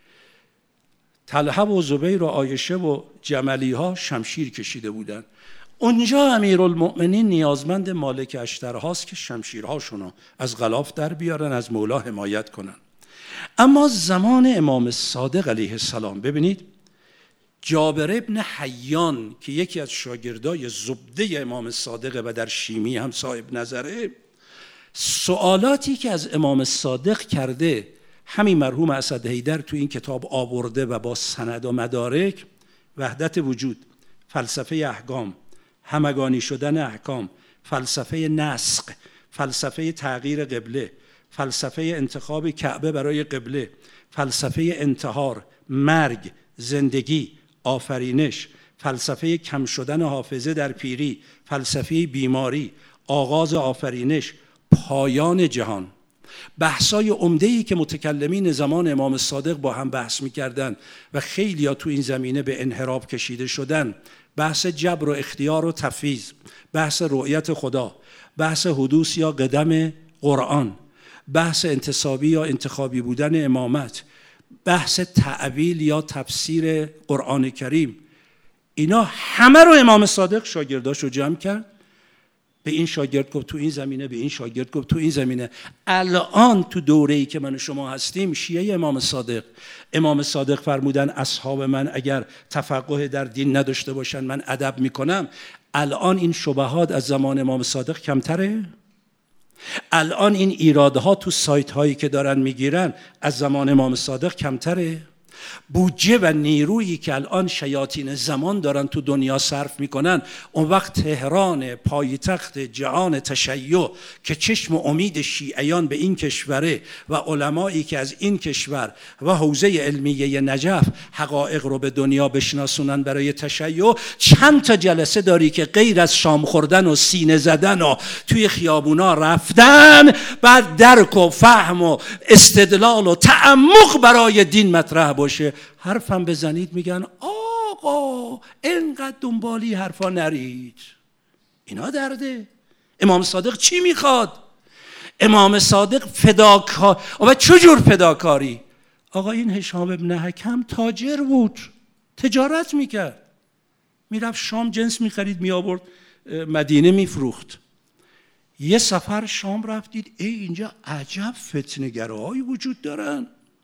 طلحه و زبیر و عایشه و جملی ها شمشیر کشیده بودن. اونجا امیرالمؤمنین نیازمند مالک اشترهاست که شمشیرهاشونو از غلاف در بیارن، از مولا حمایت کنن. اما زمان امام صادق علیه السلام ببینید جابر ابن حیان که یکی از شاگردای زبده امام صادق و در شیمی هم صاحب نظره، سوالاتی که از امام صادق کرده همین مرحوم اسد حیدر تو این کتاب آورده و با سند و مدارک: وحدت وجود، فلسفه احکام، همگانی شدن احکام، فلسفه نسخ، فلسفه تغییر قبله، فلسفه انتخاب کعبه برای قبله، فلسفه انتحار، مرگ، زندگی، آفرینش، فلسفه کم شدن حافظه در پیری، فلسفه بیماری، آغاز آفرینش، پایان جهان. بحثای عمده‌ای که متکلمین زمان امام صادق با هم بحث می‌کردن و خیلی‌ها تو این زمینه به انحراف کشیده شدن: بحث جبر و اختیار و تفویض، بحث رؤیت خدا، بحث حدوث یا قدم قرآن، بحث انتصابی یا انتخابی بودن امامت، بحث تعویل یا تفسیر قرآن کریم. اینا همه رو امام صادق شاگرداشو جمع کرد، به این شاگرد گفت تو این زمینه، به این شاگرد گفت تو این زمینه. الان تو دوره‌ای که من و شما هستیم شیعه امام صادق، امام صادق فرمودن اصحاب من اگر تفقه در دین نداشته باشن من ادب میکنم. الان این شبهات از زمان امام صادق کمتره؟ الان این ایرادها تو سایت هایی که دارن میگیرن از زمان امام صادق کمتره؟ بودجه و نیرویی که الان شیاطین زمان دارن تو دنیا صرف میکنن، اون وقت تهران پایتخت جهان تشیع که چشم و امید شیعیان به این کشوره و علمایی که از این کشور و حوزه علمیه نجف حقایق رو به دنیا بشناسونن برای تشیع، چند تا جلسه داری که غیر از شام خوردن و سینه زدن و توی خیابونا رفتن بعد درک و فهم و استدلال و تعمق برای دین مطرح باشه حرفم بزنید میگن آقا اینقدر دنبالی حرفا نرید. اینا درده. امام صادق چی میخواد؟ امام صادق فداکار. و چجور فداکاری؟ آقا این هشام ابن حکم تاجر بود، تجارت میکرد، میرفت شام جنس میخرید میآورد مدینه میفروخت. یه سفر شام رفتید ای اینجا عجب فتنه‌گراهایی وجود دارن.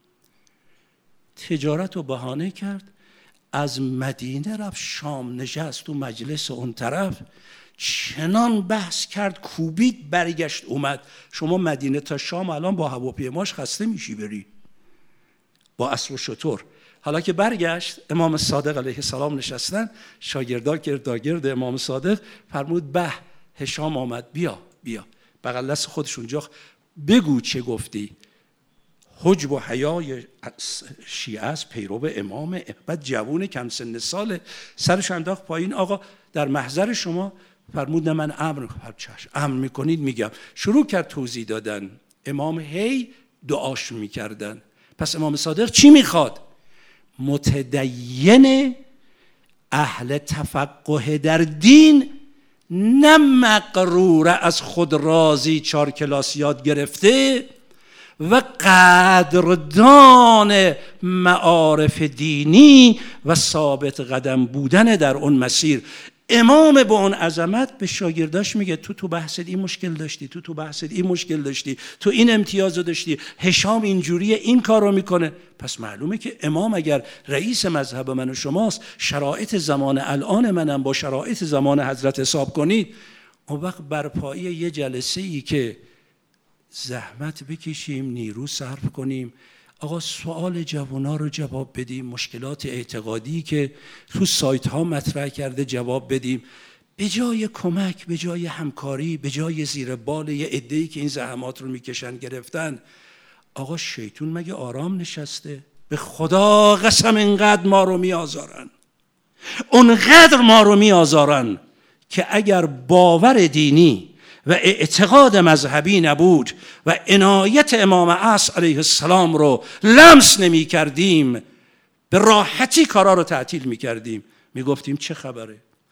تجارت رو بهانه کرد، از مدینه رفت شام، نشست تو مجلس اون طرف، چنان بحث کرد کوبید برگشت اومد. شما مدینه تا شام الان با هواپیماش خسته میشی بری، با اسب و شتر. حالا که برگشت امام صادق علیه السلام نشستن، شاگردا گرداگرد امام صادق، فرمود به هشام آمد، بیا بیا بغل دست خودش اونجا بگو چه گفتی. حجب و حیای شیعه است، پیرو امام. بعد جوون کم سن ساله، سرش انداخت پایین. آقا در محضر شما. فرمود نه من امر امر میکنید میگم. شروع کرد توضیح دادن. امام هی دعاش میکردن. پس امام صادق چی میخواد؟ متدین اهل تفقه در دین، نه مغرور از خود راضی چهار کلاس یاد گرفته و قدردان معارف دینی و ثابت قدم بودن در اون مسیر. امام با اون عظمت به شاگرداش میگه تو تو بحثت این مشکل داشتی، تو تو بحثت این مشکل داشتی، تو این امتیاز رو داشتی، هشام اینجوریه این کار رو میکنه. پس معلومه که امام اگر رئیس مذهب من و شماست، شرایط زمان الان منم با شرایط زمان حضرت حساب کنید، اون وقت برپایی یه جلسه ای که زحمت بکشیم، نیرو صرف کنیم، آقا سوال جوانا رو جواب بدیم، مشکلات اعتقادی که تو سایت ها مطرح کرده جواب بدیم، به جای کمک، به جای همکاری، به جای زیر بال یه عده‌ای که این زحمات رو میکشن گرفتن. آقا شیطون مگه آرام نشسته؟ به خدا قسم اینقدر ما رو میآزارن، اونقدر ما رو میآزارن که اگر باور دینی و اعتقاد مذهبی نبود و عنایت امام عصر علیه السلام رو لمس نمی کردیم، به راحتی کارا رو تعطیل می کردیم، می گفتیم چه خبره.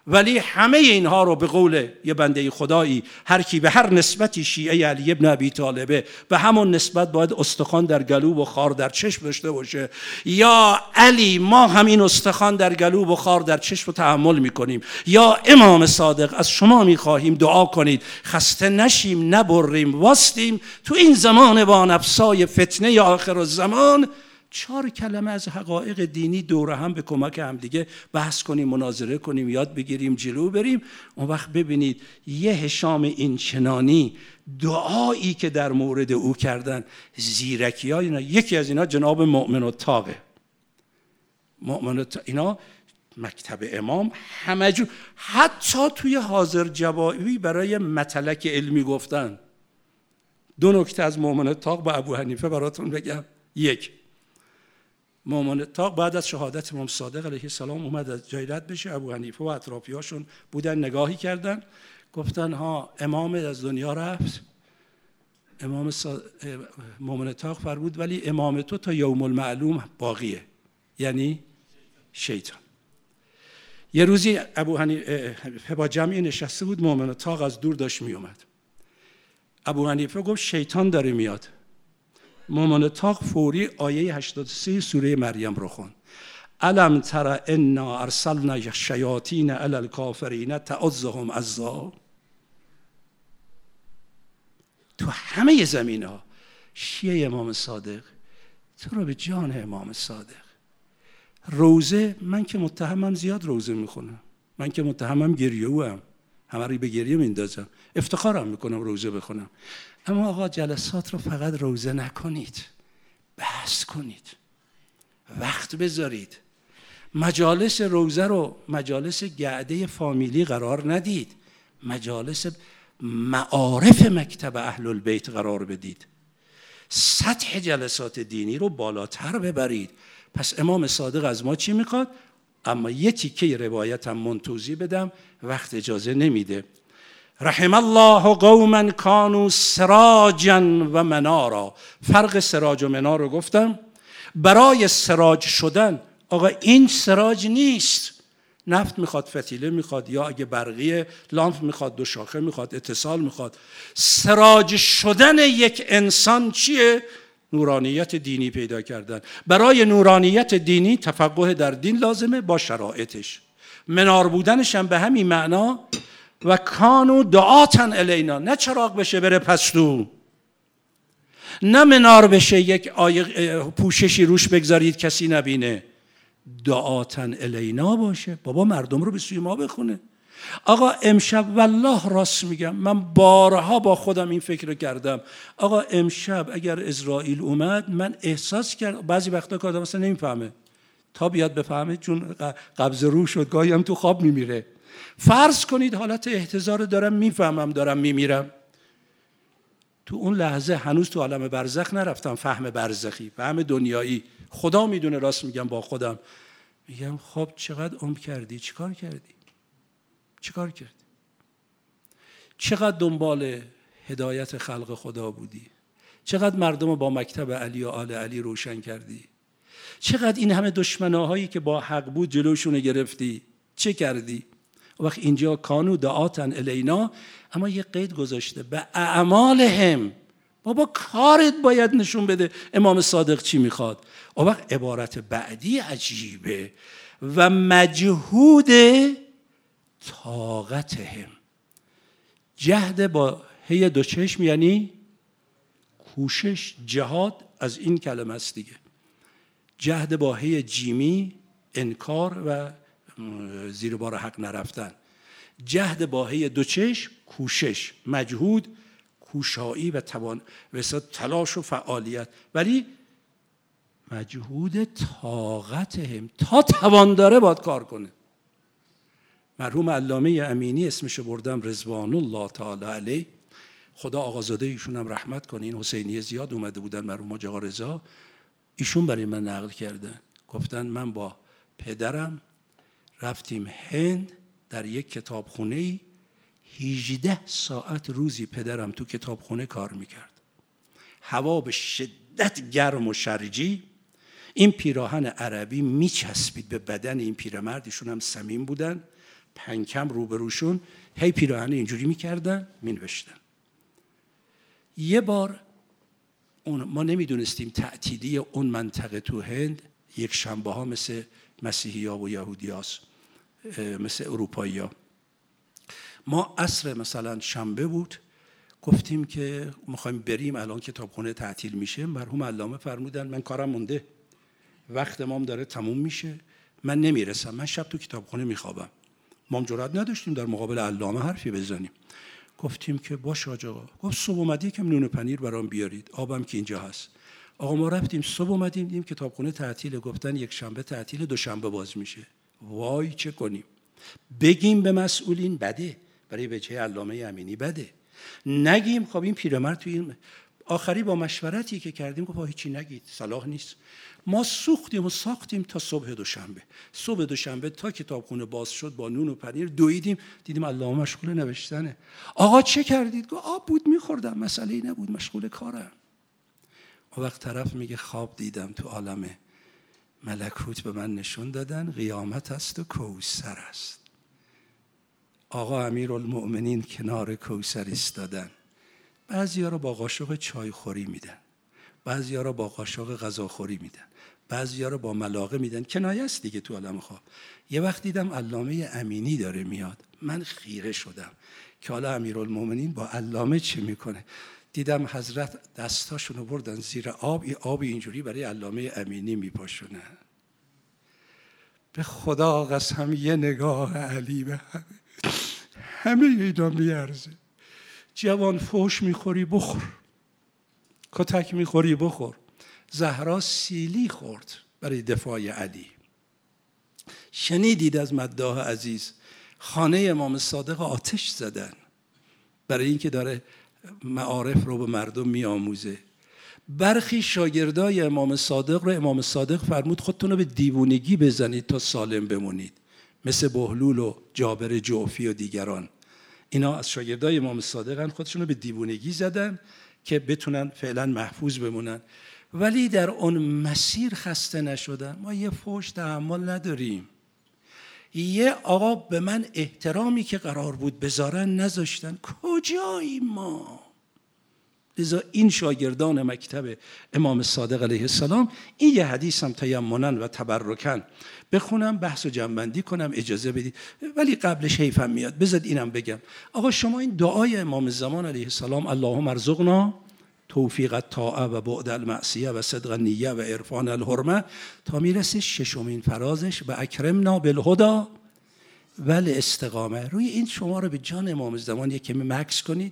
ولی همه اینها رو به قول یه بنده خدایی، هر کی به هر نسبتی شیعه علی ابن ابی طالبه، به همون نسبت باید استخوان در گلو و خار در چشم داشته باشه. یا علی ما همین استخوان در گلو و خار در چشم رو تحمل میکنیم. یا امام صادق از شما میخواهیم دعا کنید خسته نشیم، نبریم، واستیم تو این زمان با نفسای فتنه آخر الزمان، چهار کلمه از حقایق دینی دور هم به کمک هم دیگه بحث کنیم، مناظره کنیم، یاد بگیریم، جلو بریم. اون وقت ببینید یه هشام اینچنانی دعایی که در مورد او کردن، زیرکی ها اینا. یکی از اینا جناب مؤمن الطاقه. مؤمن الطاقه اینا مکتب امام همه جو، حتی توی حاضر جوابی برای مطلق علمی گفتن. دو نکته از مؤمن الطاقه با ابو حنیفه براتون بگم. یک، مؤمن الطاقه بعد از شهادت امام صادق علیه السلام اومد از جای رد بشه. ابو حنیفه و اطرافیاشون بودن، نگاهی کردن، گفتن ها امام از دنیا رفت. امام صاد... مؤمن الطاقه فرمود ولی امام تو تا یوم المعلوم باقیه، یعنی شیطان. یه روزی ابو حنیفه با جمعی نشسته بود، مؤمن الطاقه از دور داشت می اومد. ابو حنیفه گفت شیطان داره میاد. مؤمن الطاقه فوری آیه هشتاد و سه سوره مریم رو خوند. الم تر انا ارسلنا الشیاطین علی الکافرین تعزهم عزا. تو همه زمین ها شیعه امام صادق تو رو به جان امام صادق. روزه، من که متهمم زیاد روزه میخونم، من که متهمم گریه‌و هم، همه رو به گریه میندازم، افتخارم میکنم روزه بخونم. اما آقا جلسات رو فقط روزه نکنید، بحث کنید، وقت بذارید. مجالس روزه رو مجالس گعده فامیلی قرار ندید، مجالس معارف مکتب اهل البیت قرار بدید. سطح جلسات دینی رو بالاتر ببرید. پس امام صادق از ما چی میخواد؟ اما یه تیکه روایت هم من توضیح بدم، وقت اجازه نمیده. رحم الله قوما کانوا سراجا و منارا. فرق سراج و منار رو گفتم. برای سراج شدن، آقا این سراج نیست، نفت میخواد، فتیله میخواد، یا اگه برقیه لامپ میخواد، دو شاخه میخواد، اتصال میخواد. سراج شدن یک انسان چیه؟ نورانیت دینی پیدا کردن. برای نورانیت دینی تفقه در دین لازمه با شرایطش. منار بودنش هم به همین معنا. و کانو دعاتن الینا، نه چراغ بشه بره پستو، نه منار بشه یک آیه پوششی روش بگذارید کسی نبینه. دعاتن الینا باشه، بابا مردم رو به سوی ما بخونه. آقا امشب والله راست میگم، من بارها با خودم این فکر کردم. آقا امشب اگر اسرائیل اومد، من احساس کردم بعضی وقتا که آدم اصلا نمیفهمه، تا بیاد بفهمه، چون قبض روح شد گاهی هم تو خواب میمیره. فرض کنید حالت احتضار دارم میفهمم دارم میمیرم، تو اون لحظه هنوز تو عالم برزخ نرفتم، فهم برزخی، فهم دنیایی. خدا میدونه، راست میگم با خودم، میگم خب چقدر عمر کردی، چیکار کردی؟ چیکار کردی؟ چقدر دنبال هدایت خلق خدا بودی؟ چقدر مردم رو با مکتب علی و آل علی روشن کردی؟ چقدر این همه دشمناهایی که با حق بود جلوشون گرفتی؟ چه کردی؟ وقت اینجا کانو دعاتن الینا، اما یه قید گذاشته به اعمالهم. بابا کارت باید نشون بده امام صادق چی میخواد. اون وقت عبارت بعدی عجیبه، و مجهود طاقتهم. جهد با هی دو چشم یعنی کوشش، جهاد از این کلمه است دیگه. جهد با هی جیمی انکار و زیر بار حق نرفتن. جهد با هی دو چشم کوشش، مجهود کوشایی و توان و تلاش و فعالیت. ولی مجهود طاقتهم، تا توان داره باید کار کنه. مرحوم علامه امینی اسمشو بردم رضوان الله تعالی علیه، خدا آقازاده ایشون هم رحمت کنه. این حسینی زیاد اومده بودن، مرحوم حاج آقا رضا، ایشون برای من نقل کردن. گفتن من با پدرم رفتیم هند، در یک کتابخونه هجده ساعت روزی پدرم تو کتابخونه کار میکرد. هوا به شدت گرم و شرجی، این پیراهن عربی میچسبید به بدن این پیرمرد، ایشون هم سمین بودن، پنکم روبروشون هی پیراهن اینجوری میکردن مینوشتن. یه بار اون ما نمیدونستیم تعطیلی اون منطقه تو هند یک شنبه ها مثل مسیحی ها و یهودی هاست، مثل اروپایی ها. ما عصر مثلا شنبه بود، گفتیم که میخوایم بریم، الان کتابخونه تعطیل میشه. مرحوم علامه فرمودن من کارم مونده، وقت مام داره تموم میشه، من نمیرسم، من شب تو کتابخونه میخوابم. ما هم جرئت نداشتیم در مقابل علامه حرفی بزنیم. گفتیم که باش آقا. گفت صبح اومدی که نون و پنیر برام بیارید، آبم که اینجا هست. آقا ما رفتیم صبح اومدیم دیدیم کتابخونه تعطیله، گفتن یک شنبه تعطیله، دوشنبه باز میشه. وای چه کنیم؟ بگیم به مسئولین بده، برای وجه علامه امینی بده. نگیم خب این پیرمرد توی این آخری با مشورتی که کردیم گفت هیچی نگید، صلاح نیست. ما سوختیم و ساختیم تا صبح دوشنبه. صبح دوشنبه تا کتابخونه باز شد با نون و پنیر دویدیم، دیدیم علامه مشغول نوشتنه. آقا چه کردید؟ گفت آب بود میخوردم، مسئله نبود، مشغول کارم. اون وقت طرف میگه خواب دیدم تو عالم ملکوت به من نشون دادن قیامت است و کوثر است. آقا امیرالمؤمنین کنار کوثر ایستادن. بعضی‌ها رو با قاشق چای خوری میدن، بعضی‌ها رو با قاشق غذاخوری میدن، بعضی‌ها رو با ملاقه میدن. کنایه است دیگه تو عالم خواب. یه وقت دیدم علامه امینی داره میاد، من خیره شدم که حالا امیرالمؤمنین با علامه چه میکنه. دیدم حضرت دستاشونو بردن زیر آب، این آب اینجوری برای علامه امینی میپاشونه. به خدا قسم یه نگاه علی به همه همه اینا میارزه. جوان فوش میخوری بخور، کتک میخوری بخور. زهرا سیلی خورد برای دفاع علی. شنیدید از مداح عزیز خانه امام صادق آتش زدن برای اینکه داره معارف رو به مردم میآموزه. برخی شاگردای امام صادق رو امام صادق فرمود خودتون رو به دیوونگی بزنید تا سالم بمونید، مثل بهلول و جابر جعفی و دیگران. اینا از شاگردای امام صادقن، خودشون رو به دیوونگی زدن که بتونن فعلا محفوظ بمونن، ولی در اون مسیر خسته نشدن. ما یه فوش تحمل نداریم. یه آقا به من احترامی که قرار بود بذارن نذاشتن. کجایی ما؟ لذا این شاگردان مکتب امام صادق علیه السلام، این یه حدیث هم تیمناً و تبرکاً بخونم، بحث و جنبندی کنم، اجازه بدید، ولی قبلش حیفم میاد بذارید اینم بگم. آقا شما این دعای امام زمان علیه السلام اللهم ارزقنا توفیق الطاعه و بعد المعصیه و صدق النیه و عرفان الحرمه تا میرسه ششمین فرازش و اکرمنا بالهدی و الاستقامه. روی این شما رو به جان امام زمان یک کمی مکس کنید.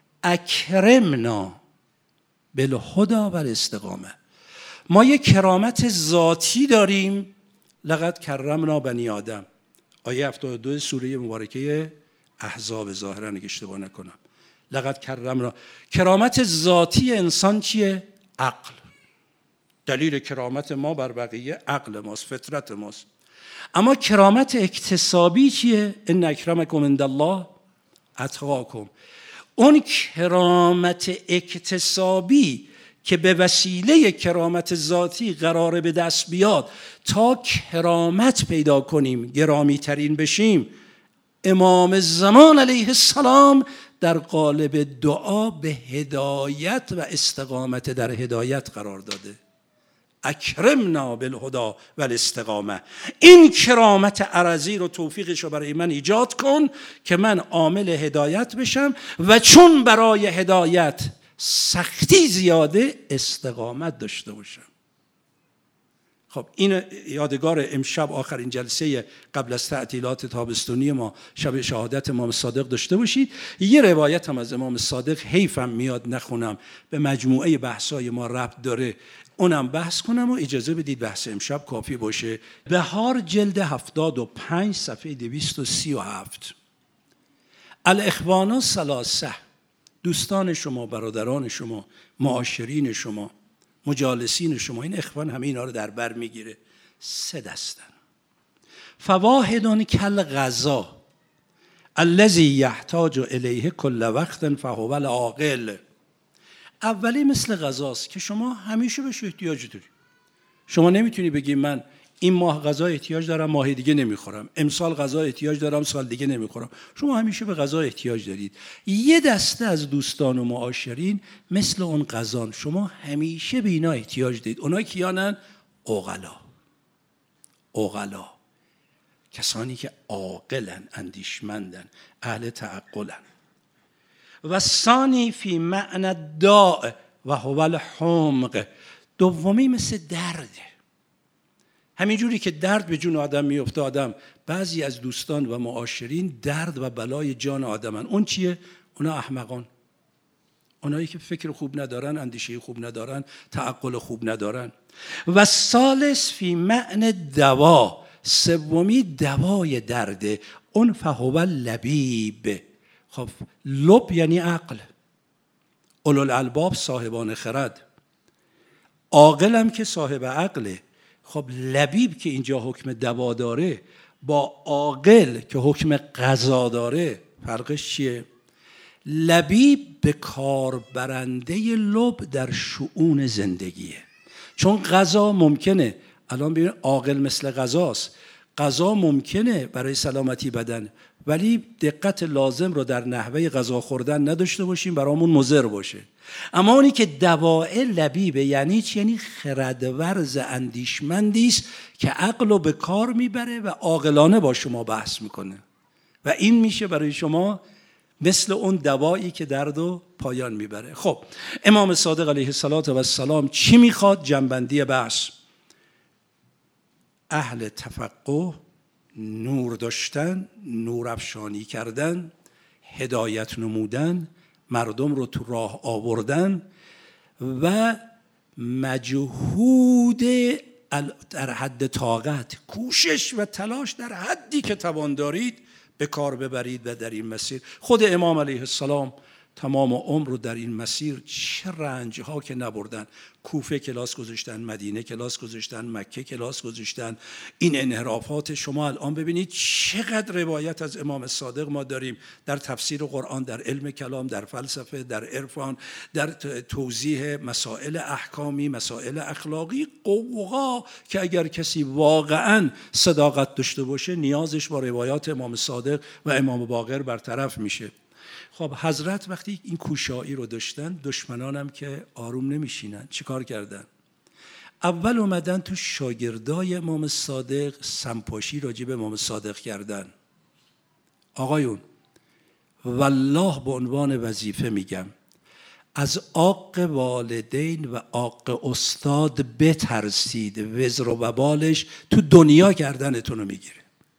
اکرمنا بالهدی و الاستقامه. ما یک کرامت ذاتی داریم، لقد کرمنا بنی آدم. آیه هفتاد و دو سوره مبارکه احزاب، ظاهرا اگه اشتباه نکنم. لقد کرمنا. کرامت ذاتی انسان چیه؟ عقل. دلیل کرامت ما بر بقیه عقل ماست، فطرت ماست. اما کرامت اکتسابی چیه؟ ان اکرمکم عند الله اتقاکم. اون کرامت اکتسابی که به وسیله کرامت ذاتی قراره به دست بیاد تا کرامت پیدا کنیم، گرامی ترین بشیم، امام زمان علیه السلام در قالب دعا به هدایت و استقامت در هدایت قرار داده. اکرمنا بالهدی و الاستقامه. این کرامت عرضی رو توفیقش رو برای من ایجاد کن که من عامل هدایت بشم و چون برای هدایت سختی زیاده استقامت داشته باشم. خب این یادگار امشب آخرین جلسه قبل از تعطیلات تابستونی ما، شب شهادت امام صادق داشته باشید. یه روایت هم از امام صادق حیفم میاد نخونم، به مجموعه بحثای ما ربط داره، اونم بحث کنم و اجازه بدید بحث امشب کافی باشه. بهار جلد هفتاد و پنج صفحه دویست و سی و هفت. الاخوان ثلاثه، دوستان شما، برادران شما، معاشرین شما، مجالسین شما، این اخوان همه اینا رو در بر میگیره. سه دستن. فواحدون کل غذا الذی یحتاج الیه کل وقت فهو العاقل. اولی مثل غذاست که شما همیشه بهش احتیاج داری. شما نمیتونی بگی من این ماه غذا احتیاج دارم، ماه دیگه نمیخورم. امسال غذا احتیاج دارم، سال دیگه نمیخورم. شما همیشه به غذا احتیاج دارید. یه دسته از دوستان و معاشرین مثل اون غذان، شما همیشه به اینا احتیاج دارید. اونا کیانن؟ عقلا. عقلا، کسانی که عاقلن، اندیشمندن، اهل تعقلن. و ثانی فی معنی الداء و هو الحمق. دومی مثل درده. همینجوری که درد به جون آدم میفته، آدم بعضی از دوستان و معاشرین درد و بلای جان آدمن. اون چیه؟ اونا احمقان، اونایی که فکر خوب ندارن، اندیشه خوب ندارن، تعقل خوب ندارن. و ثالث فی معنی دوا. سومی دوای درده. اون فهو لبیب. خب لب یعنی عقل، اولوالالباب صاحبان خرد، عاقلم که صاحب عقله. خب لبیب که اینجا حکم دوا داره با عاقل که حکم قضا داره فرقش چیه؟ لبیب به کار برنده لب در شؤون زندگیه. چون قضا ممکنه، الان ببین عاقل مثل قضاست، قضا ممکنه برای سلامتی بدن، ولی دقت لازم رو در نحوه غذا خوردن نداشته باشیم، برامون مضر باشه. اما اونی که دواء لبیبه یعنی چی؟ یعنی خردورز اندیشمندی است که عقل رو به کار میبره و عاقلانه با شما بحث میکنه و این میشه برای شما مثل اون دوایی که درد و پایان میبره. خب امام صادق علیه السلام چی میخواد؟ جنبندی بحث. اهل تفقه، نور داشتن، نور افشانی کردن، هدایت نمودن، مردم رو تو راه آوردن و مجهود در حد طاقت، کوشش و تلاش در حدی که توان دارید به کار ببرید و در این مسیر. خود امام علیه السلام تمام عمر رو در این مسیر چه رنج‌ها که نبردن. کوفه کلاس گذاشتن، مدینه کلاس گذاشتن، مکه کلاس گذاشتن. این انحرافات شما الان ببینید چقدر روایت از امام صادق ما داریم در تفسیر قرآن، در علم کلام، در فلسفه، در عرفان، در توضیح مسائل احکامی، مسائل اخلاقی، قوقا که اگر کسی واقعاً صداقت داشته باشه نیازش با روایات امام صادق و امام باقر برطرف میشه. خب حضرت وقتی این کوشایی رو داشتن، دشمنانم که آروم نمیشینن، چیکار کردن؟ اول اومدن تو شاگردای امام صادق سمپاشی راجع به امام صادق کردن. آقایون والله به عنوان وظیفه میگم، از عاق والدین و عاق استاد بترسید، وزر و وبالش تو دنیا گردنتون رو میگیره.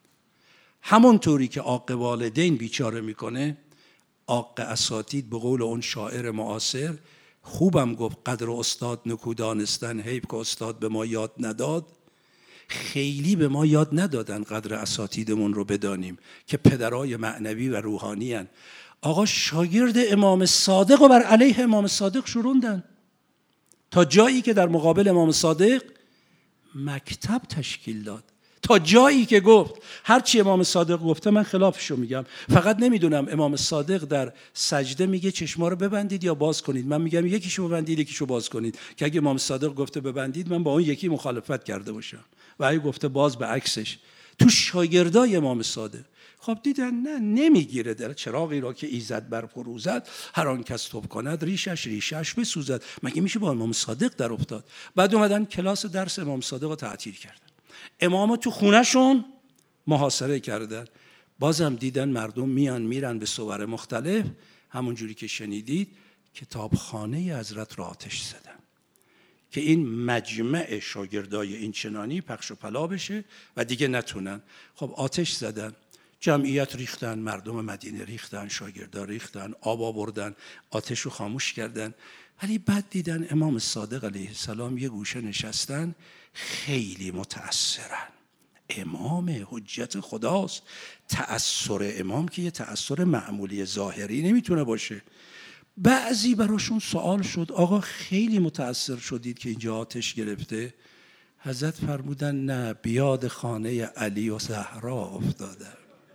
همونطوری که عاق والدین بیچاره میکنه، عاق اساتید به قول اون شاعر معاصر خوبم گفت قدر استاد نکو دانستن، حیف که استاد به ما یاد نداد. خیلی به ما یاد ندادن قدر اساتیدمون رو بدانیم که پدرای معنوی و روحانی هن. آقا شاگرد امام صادق و بر علیه امام صادق شروندن تا جایی که در مقابل امام صادق مکتب تشکیل داد، تا جایی که گفت هرچی امام صادق گفته من خلافشو میگم. فقط نمیدونم امام صادق در سجده میگه چشما رو ببندید یا باز کنید، من میگم یکیشو ببندید یکیشو باز کنید، که اگه امام صادق گفته ببندید من با اون یکی مخالفت کرده باشم و اگه گفته باز به عکسش. تو شاگردای امام صادق خب دیدن نه نمیگیره، در چراغی را که ایزد برفروزد هر آن کس توب کند ریشش ریشش بسوزد. مگه میشه با امام صادق در افتاد؟ بعد اومدن کلاس درس امام صادق رو تعطیل کردن، امامو تو خونهشون محاصره کردن. بازم دیدن مردم میان میرن به صور مختلف، همون جوری که شنیدید کتابخانه حضرت را آتش زدن که این مجمع شاگردای این چنانی پخش و پلا بشه و دیگه نتونن. خب آتش زدن، جمعیت ریختن، مردم مدینه ریختن، شاگردا ریختن، آب آوردن، آتش رو خاموش کردن. ولی بعد دیدن امام صادق علیه السلام یه گوشه نشستن، خیلی متأثرن. امام حجت خداست، تأثر امام که یه تأثر معمولی ظاهری نمیتونه باشه. بعضی براشون سوال شد آقا خیلی متأثر شدید که اینجا آتش گرفته؟ حضرت فرمودن نه، بیاد خانه علی و زهرا افتادن.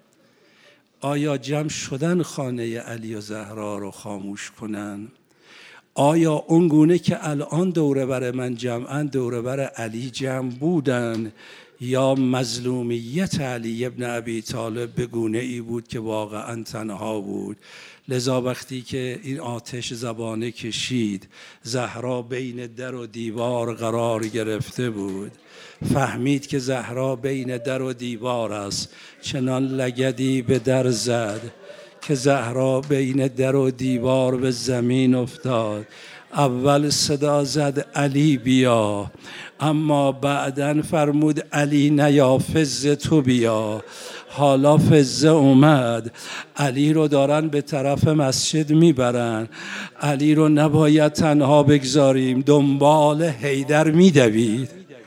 آیا جمع شدن خانه علی و زهرا رو خاموش کنن؟ آیا اون گونه که الان دوره بر من جمعن دوره بر علی جمع بودن یا مظلومیت علی ابن ابی طالب به گونه ای بود که واقعا تنها بود. لذا وقتی که این آتش زبانه کشید، زهرا بین در و دیوار قرار گرفته بود، فهمید که زهرا بین در و دیوار است، چنان لگدی به در زد که زهرا بین در و دیوار به زمین افتاد. اول صدا زد علی بیا، اما بعداً فرمود علی نیا، فزه تو بیا. حالا فزه اومد، علی رو دارن به طرف مسجد میبرن. علی رو نباید تنها بگذاریم، دنبال حیدر میدوید،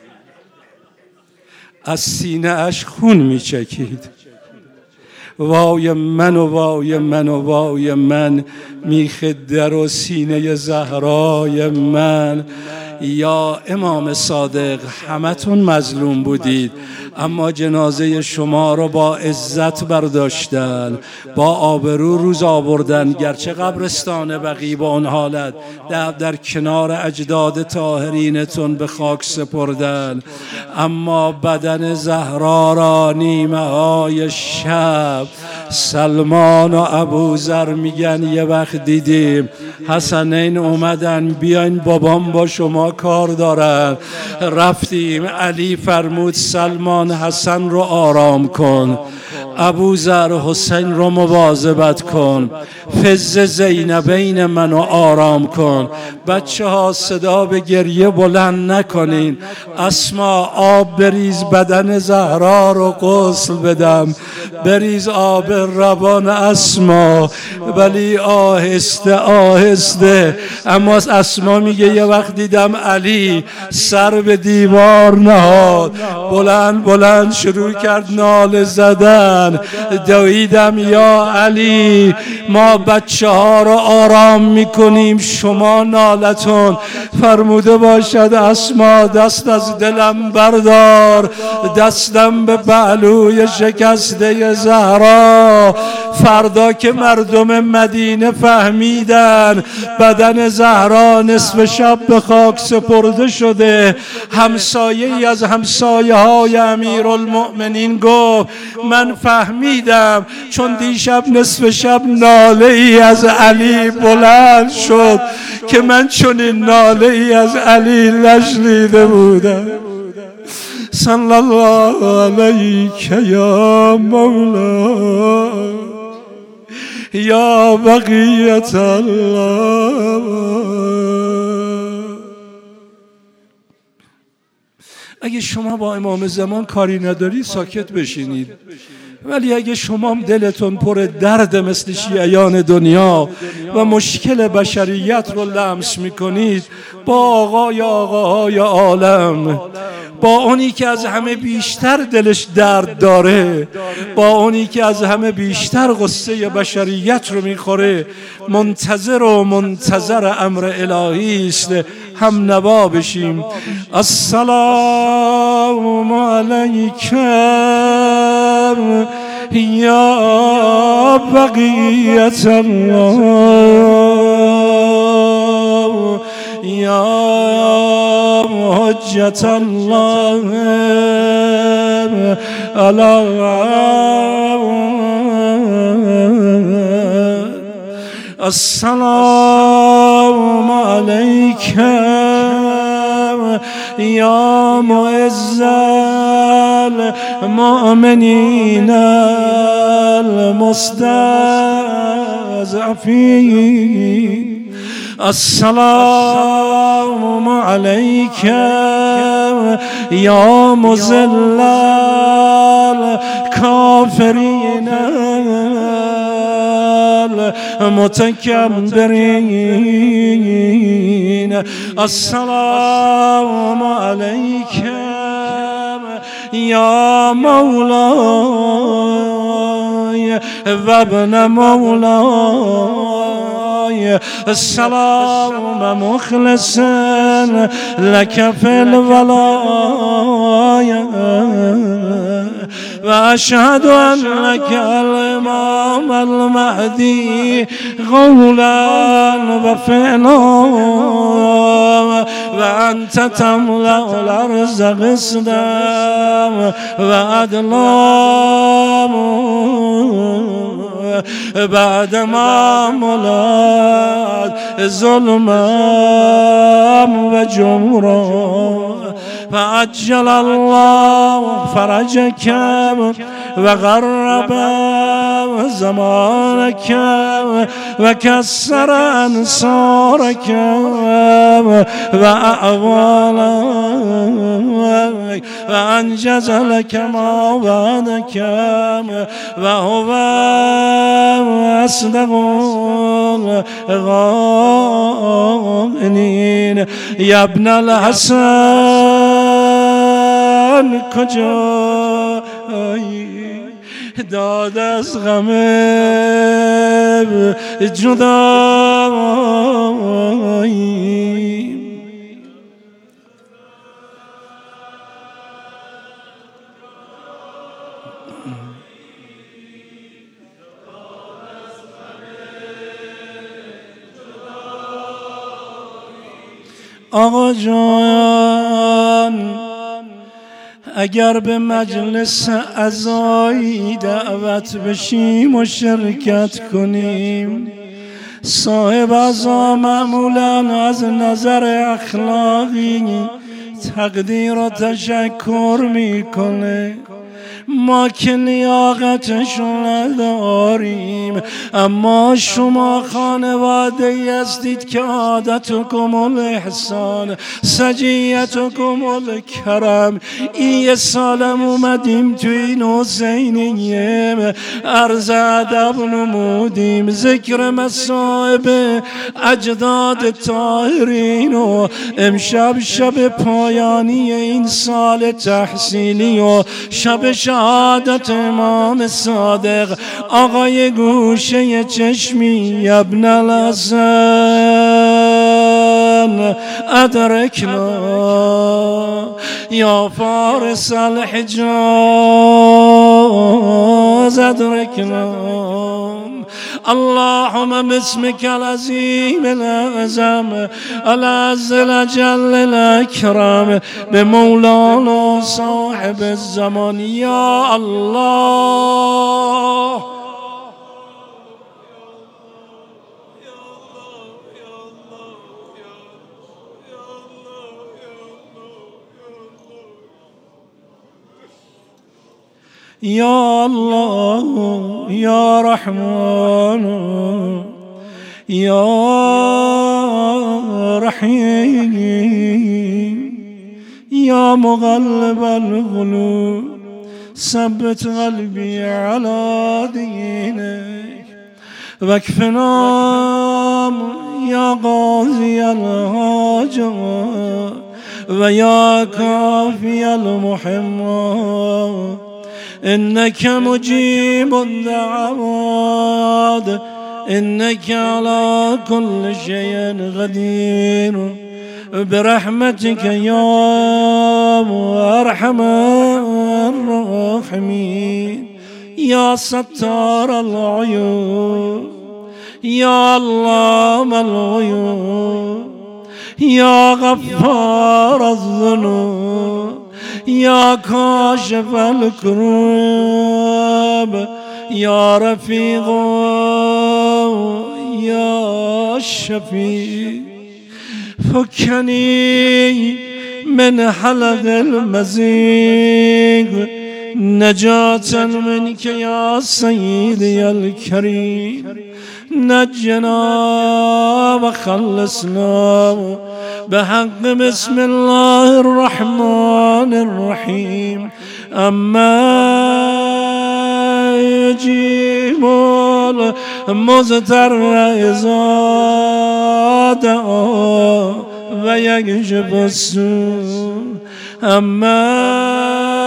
از سینه اش خون میچکید. وای من و وای من و وای من، میخ در و سینه زهرای من. یا امام صادق، همتون مظلوم بودید، اما جنازه شما رو با عزت برداشتن، با آبرو روز آوردن. گرچه قبرستان بقیع با اون حالت در, در کنار اجداد طاهرینتون به خاک سپردن، اما بدن زهرا را نیمه های شب سلمان و ابوذر میگن یه وقت دیدیم حسنین اومدن، بیاین بابام با شما کار دارن. رفتیم، علی فرمود سلمان حسن رو آرام کن، ابوذر حسین رو مواظبت کن، فز زینبین منو آرام کن. بچه ها صدا به گریه بلند نکنین. اسما آب بریز بدن زهرا رو غسل بدم، بریز آب روان اسما، ولی آهسته آهسته. اما اسما میگه یه وقت دیدم علی سر به دیوار نهاد، بلند بلند شروع کرد ناله زدن. دویدم یا علی ما بچه ها رو آرام میکنیم، شما نالتون فرموده باشد اسما دست از دلم بردار، دستم به پهلوی شکسته زهرا. فردا که مردم مدینه فهمیدن بدن زهرا نصف شب به خاک سپرده شده، همسایه ای از همسایه های امیرالمؤمنین گفت من فهمیدم، چون دیشب نصف شب ناله ای از علی بلند شد که من چون این ناله ای از علی نشنیده بودم. صلی الله علیک یا مولا یا بقیت الله. اگه شما با امام زمان کاری نداری ساکت بشینید، ولی اگه شما دلتون پر درد مثل شیعیان دنیا و مشکل بشریت رو لمس میکنید، با آقای آقاهای عالم، با اونی که از همه بیشتر دلش درد داره، با اونی که از همه بیشتر غصه بشریت رو میخوره، منتظر و منتظر امر الهی است، هم نوا بشیم. السلام علیکم یا بقیت الله یا حجت الله علی السلام علیکم یا معز المؤمنین المستضعفین. السلام علیکم یا مذل الکافرین المتکبرین. السلام علیکم یا مولای و ابن مولای. السلام مخلصا لك في الولاية وأشهد أنك الإمام المهدي قولا وفعلا وأنت تملأ الأرض قسطا وعدلا بعدما ملأت ظلما وجورا فعجل الله فرجك وغرب زمانك وكسر أنصارك وأعوانك وأنجز لك ما وعدك وهو أصدق القائلين يا ابن الحسن کجایی داد از غم جدایی آقا جان اگر به مجلس عزایی دعوت بشیم و شرکت کنیم صاحب عزا معمولا از نظر اخلاقی تقدیر و تشکر میکنه ما که لیاقتش نداریم اما شما خانواده ای هستید که عادتکم الاحسان سجیتکم الکرم این سالم اومدیم تو این حسینیه عرض ادب نمودیم ذکر مصائب اجداد طاهرین و امشب شب پایانی این سال تحصیلی و شب شهادت امام صادق آقای گوشه چشمی ابن الحسن ادرکنا یا فارس الحجاز ادرکنا اللهم باسمك العظيم الأعظم العز الأجل الأكرم بمولانا صاحب الزمان يا الله يا الله يا رحمن يا رحيم يا مغلب القلوب ثبت قلبي على دينك واكفنا يا قاضي الحاجات ويا كافي المحمات إنك مجيب الدعوات إنك على كل شيء قدير برحمتك يا أرحم الراحمين يا ستار العيوب يا علام الغيوب يا غفار الذنوب يا كاشف الكروب يا رفيق يا شفيع فكني من حلق المزيق نجاة منك يا سيدي الكريم نجنا وخلصنا بحق بسم الله الرحمن الرحيم أما يجيب المضطر إذا دعا ويكشف السوء أما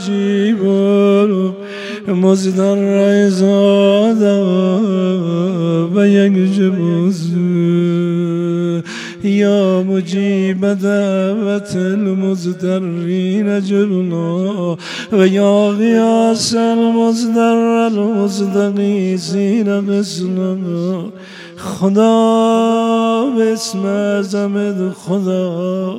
مجيب المزدر إذا ويكشف السوء يا مجيب دعوة المزدرين جبنا ويا غياث المزدر المستغيثين غسنا خدا باسم عظمت خدا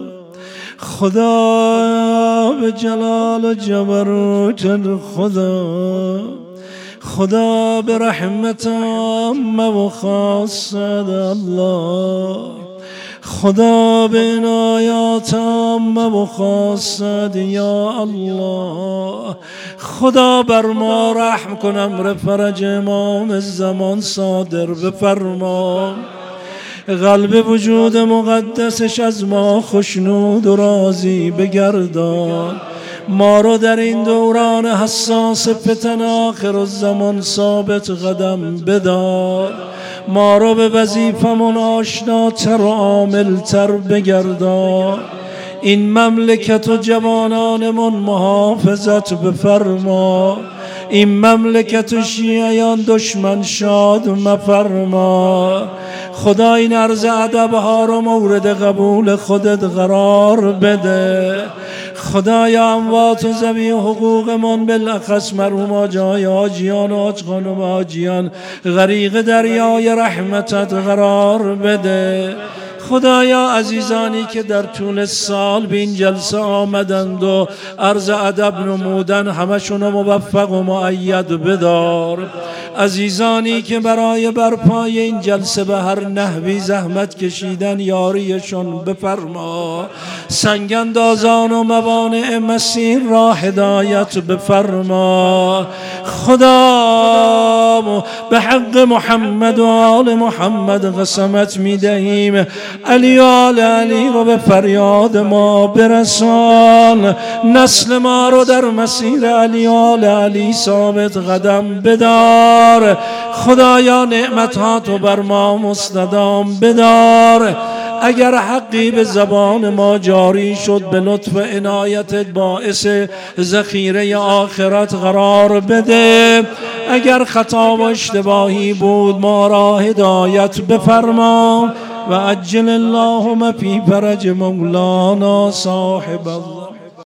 خدا به جلال و جبروت خدا خدا به رحمت عامه و خاصه الله خدا به عنایات عامه و خاصه یا الله خدا بر ما رحم کن امر فرج امام زمان صادر بفرما قلب وجود مقدسش از ما خشنود و راضی بگردان ما رو در این دوران حساس فتن آخر الزمان ثابت قدم بدار ما رو به وظیفمون آشناتر و عاملتر بگردان این مملکت و جوانانمون محافظت بفرما این مملکت و شیعیان دشمن شاد مفرما خدا این عرض ادبها رو مورد قبول خودت قرار بده خدایا اموات و ذوی حقوقمون بالاخص مرحوم آجای آجیان و آج خانم آجیان غریق دریای رحمتت قرار بده خدایا عزیزانی که در طول سال به این جلسه آمدند و عرض ادب نمودن همشون موفق و مؤید بدار عزیزانی که برای برپای این جلسه به هر نحوی زحمت کشیدن یاریشون بفرما سنگاندازان و موانع مسیر را هدایت بفرما خدا به حق محمد و آل محمد قسمت میدهیم علی آل علی رو به فریاد ما برسان نسل ما رو در مسیر علی آل علی ثابت قدم بدار خدایا نعمتاتو بر ما مستدام بدار اگر حقی به زبان ما جاری شد به لطف عنایتت باعث ذخیره آخرت قرار بده اگر خطا و اشتباهی بود ما را هدایت بفرما و عجل اللهم فی فرج مولانا صاحب الله